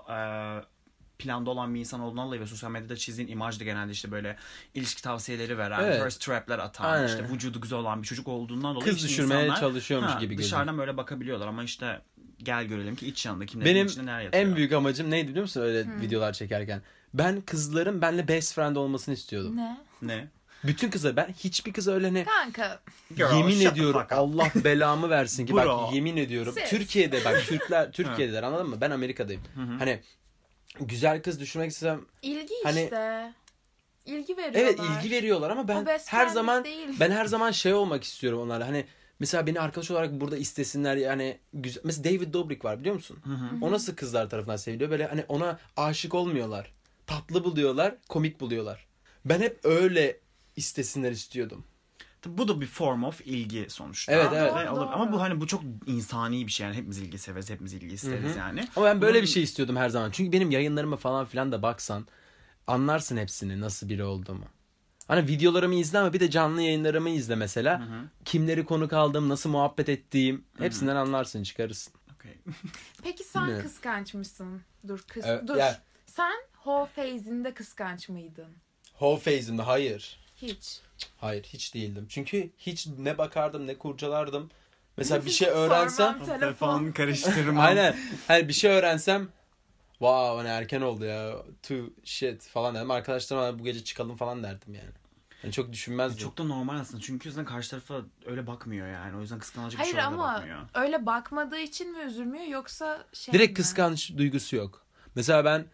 planda olan bir insan olduğundan dolayı ve sosyal medyada çizdiğin imaj da genelde işte böyle ilişki tavsiyeleri veren, Evet. first trap'ler atan, Aynen. işte vücudu güzel olan bir çocuk olduğundan dolayı Kız işte düşürmeye insanlar, çalışıyormuş gibi gözüküyor. dışarıdan böyle bakabiliyorlar ama işte gel görelim ki iç yanında kimlerin Benim içinde neler yatıyor. en büyük amacım neydi biliyor musun öyle videolar çekerken? Ben kızların benimle best friend olmasını istiyordum. Ne? Ne? Bütün kızlar ben hiçbir kız öyle ne Kanka. Girl, yemin shut the ediyorum fuck up. Allah belamı versin ki Bro. bak yemin ediyorum Siz. Türkiye'de bak Türkiye'deler anladın mı? Ben Amerika'dayım. Hani güzel kız düşürmek istesem İlgi Hani- işte. İlgi veriyorlar. evet ilgi veriyorlar ama ben O best her friendlik zaman değil. ben her zaman şey olmak istiyorum onlarla. Hani mesela beni arkadaş olarak burada istesinler yani güzel. Mesela David Dobrik var biliyor musun? O nasıl kızlar tarafından seviliyor? Böyle hani ona aşık olmuyorlar. Tatlı buluyorlar, komik buluyorlar. Ben hep öyle istesinler istiyordum. Bu da bir form of ilgi sonuçta. Evet, evet. Ve olur. Ama bu hani bu çok insani bir şey yani hepimiz ilgi severiz, hepimiz ilgi isteriz yani. Ama ben böyle bir şey istiyordum her zaman. Çünkü benim yayınlarıma falan filan da baksan anlarsın hepsini nasıl biri olduğumu. Hani videolarımı izle ama bir de canlı yayınlarımı izle mesela. Kimleri konuk aldım, nasıl muhabbet ettiğim hepsinden anlarsın, çıkarırsın. Okay. Peki sen Ne? kıskanç mısın? Dur Evet, dur. yani- Sen whole phase'inde kıskanç mıydın? Whole phase'imde hayır. Hiç. Hayır hiç değildim. Çünkü hiç ne bakardım ne kurcalardım. Mesela bir şey öğrensem. Sormam, Telefon karıştırmam. Aynen. Hani bir şey öğrensem. Wow hani erken oldu ya. Too shit falan dedim. Arkadaşlarıma bu gece çıkalım falan derdim yani. Yani çok düşünmezdim. Çok da normal aslında çünkü zaten karşı tarafa öyle bakmıyor yani. O yüzden kıskanacak bir Hayır şey öyle ama bakmıyor. öyle bakmadığı için mi üzülmüyor yoksa şey Direkt mi? kıskanç duygusu yok. Mesela ben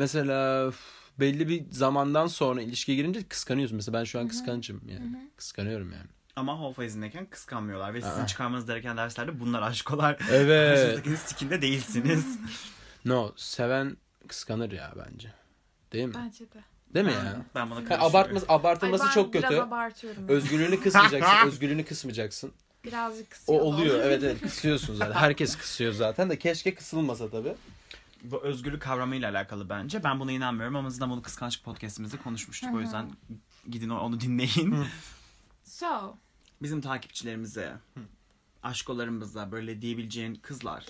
belli bir zamandan sonra ilişkiye girince kıskanıyorsun. Mesela ben şu an kıskançım yani. Kıskanıyorum yani. Ama whole phase'indeyken kıskanmıyorlar ve sizin çıkarmanız gereken derslerde bunlar aşkolar. Evet. Karşınızdakinin sikinde değilsiniz. No, seven kıskanır ya bence. Değil mi? Bence de. Değil mi ya? Ben buna Ha, karışıyorum. abartılması Ay, ben çok biraz kötü. abartıyorum. Özgürlüğünü kısmayacaksın. Özgürlüğünü kısmayacaksın. Birazcık O kısıyor. oluyor. Evet kısıyorsun zaten. Herkes kısıyor zaten de keşke kısılmasa tabii. Bu özgürlük kavramıyla alakalı bence. Ben buna inanmıyorum ama zaten bunu kıskançlık podcastimizde konuşmuştuk. O yüzden gidin onu dinleyin. So, Bizim takipçilerimize, aşkolarımıza böyle diyebileceğin kızlar,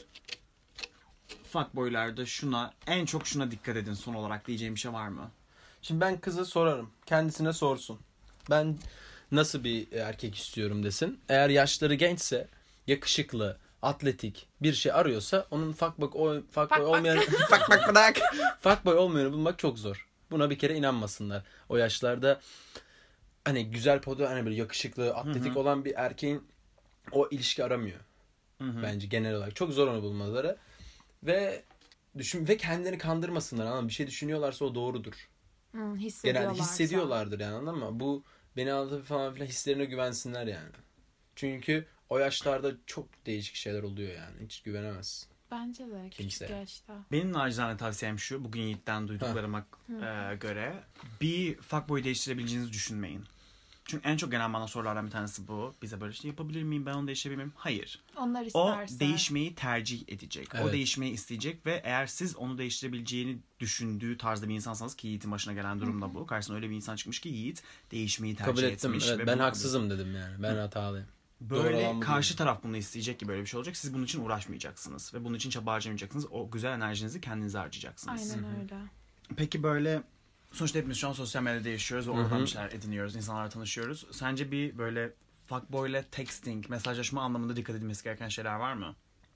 fuckboylarda en çok şuna dikkat edin son olarak diyeceğim bir şey var mı? Şimdi ben kıza sorarım. Kendisine sorsun. Ben nasıl bir erkek istiyorum desin. Eğer yaşları gençse, yakışıklı, atletik bir şey arıyorsa onun fuckboy olmayan fuckboy olmayanı bulmak çok zor. Buna bir kere inanmasınlar. O yaşlarda hani güzel hani böyle yakışıklı, atletik olan bir erkeğin o ilişki aramıyor. Bence genel olarak çok zor onu bulmaları ve kendilerini kandırmasınlar. Anladın mı? Bir şey düşünüyorlarsa o doğrudur. Genelde hissediyorlardır yani, anladın mı? Bu beni aldatıyor falan filan, hislerine güvensinler yani. Çünkü o yaşlarda çok değişik şeyler oluyor yani. Hiç güvenemezsin. Bence de küçük Kimseye. yaşta. Benim nacizane tavsiyem şu, bugün Yiğit'ten duyduklarıma göre bir fuckboy değiştirebileceğinizi düşünmeyin. Çünkü en çok gelen bana sorulardan bir tanesi bu. Bize böyle işte yapabilir miyim, ben onu değiştirebilir miyim? Hayır. Onlar O isterse. değişmeyi tercih edecek. Evet. O değişmeyi isteyecek ve eğer siz onu değiştirebileceğini düşündüğü tarzda bir insansanız ki Yiğit'in başına gelen durum da bu. Karşısına öyle bir insan çıkmış ki Yiğit değişmeyi tercih Kabul ettim. etmiş. Evet, ve ben bunu- haksızım dedim yani. Ben hatalıyım. Doğru Böyle olan bu karşı değil. taraf bunu isteyecek ki böyle bir şey olacak. Siz bunun için uğraşmayacaksınız. Ve bunun için çaba harcamayacaksınız. O güzel enerjinizi kendinize harcayacaksınız. Aynen öyle. Peki böyle sonuçta hepimiz şu an sosyal medyada yaşıyoruz ve oradan bir şeyler ediniyoruz. İnsanlarla tanışıyoruz. Sence bir böyle fuckboy ile texting, mesajlaşma anlamında dikkat edilmesi gereken şeyler var mı?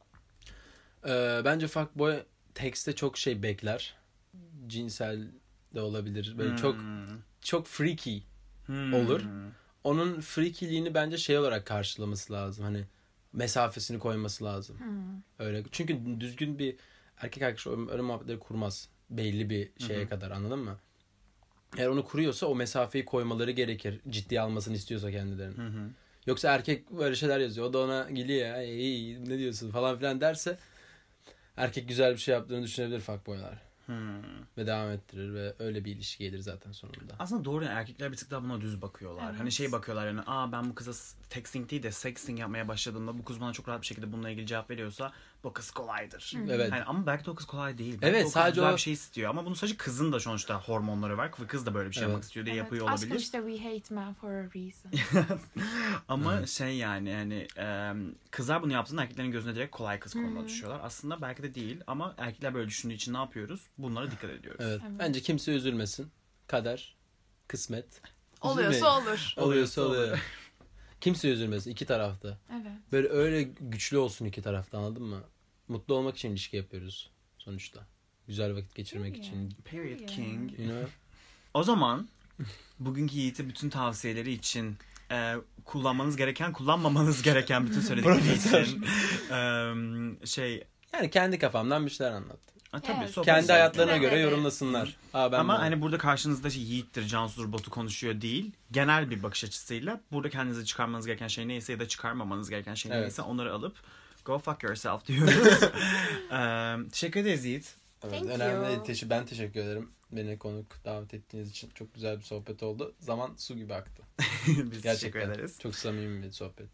Bence fuckboy tekste çok şey bekler. Cinsel de olabilir. Böyle çok freaky olur. Onun freakyliğini bence şey olarak karşılaması lazım. Hani mesafesini koyması lazım. Öyle. Çünkü düzgün bir erkek arkadaş öyle muhabbetleri kurmaz. Belli bir şeye kadar, anladın mı? Eğer onu kuruyorsa o mesafeyi koymaları gerekir. Ciddiye almasını istiyorsa kendilerini. Yoksa erkek böyle şeyler yazıyor. O da ona geliyor. "Ey, ne diyorsun?" falan filan derse erkek güzel bir şey yaptığını düşünebilir fuckboylar. Ve devam ettirir ve öyle bir ilişki gelir zaten sonunda. Aslında doğru yani erkekler bir tık daha buna düz bakıyorlar. Evet. Hani şey bakıyorlar yani ben bu kıza texting değil de sexting yapmaya başladığımda bu kız bana çok rahat bir şekilde bununla ilgili cevap veriyorsa bu kız kolaydır. Evet. Yani ama belki de o kız kolay değil. Belki Evet, de o kız sadece güzel o- bir şey istiyor ama bunun sadece kızın da sonuçta hormonları var ve kız da böyle bir şey yapmak istiyor diye yapıyor Aşkım olabilir. işte we hate men for a reason. Ama şey yani hani kızlar bunu yaptığında erkeklerin gözüne direkt kolay kız konumuna düşüyorlar. Aslında belki de değil ama erkekler böyle düşündüğü için ne yapıyoruz? Bunlara dikkat ediyoruz. Evet. Evet. Bence kimse üzülmesin. Kader, kısmet. Oluyorsa Üzülmeyin. olur. Oluyorsa oluyor. Kimse üzülmesin iki tarafta. Evet. Böyle öyle güçlü olsun iki tarafta, anladın mı? Mutlu olmak için ilişki yapıyoruz sonuçta. Güzel vakit geçirmek Yeah. için. Period King. You know? O zaman bugünkü Yiğit'e bütün tavsiyeleri için kullanmanız gereken, kullanmamanız gereken bütün söyledikleri için Yani kendi kafamdan bir şeyler anlattım. Tabii, Evet. sohbet Kendi zaten. hayatlarına göre Evet. yorumlasınlar. Aa, ben Ama bunu- hani burada karşınızda Yiğit'tir, Cansu'dur, Batu konuşuyor değil. Genel bir bakış açısıyla burada kendinize çıkarmanız gereken şey neyse ya da çıkarmamanız gereken şey Evet. neyse onları alıp go fuck yourself diyoruz. Teşekkür ederiz Yiğit. Evet, Thank önemli you. değil. Ben teşekkür ederim. Beni konuk davet ettiğiniz için çok güzel bir sohbet oldu. Zaman su gibi aktı. Biz teşekkür Gerçekten. ederiz. Çok samimi bir sohbet.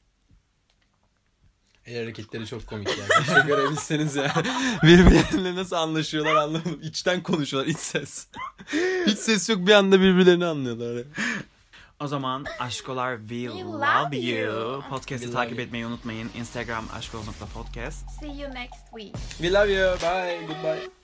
El hareketleri çok komik yani. Keşke görebilseniz ya. Birbirleriyle nasıl anlaşıyorlar anlamadım. İçten konuşuyorlar, iç ses. Hiç ses yok, bir anda birbirlerini anlıyorlar. O zaman aşkolar we We love love you. you. Podcast'ı We love takip you. etmeyi unutmayın. Instagram aşkoz.podcast. See you next week. We love you. Bye. Goodbye.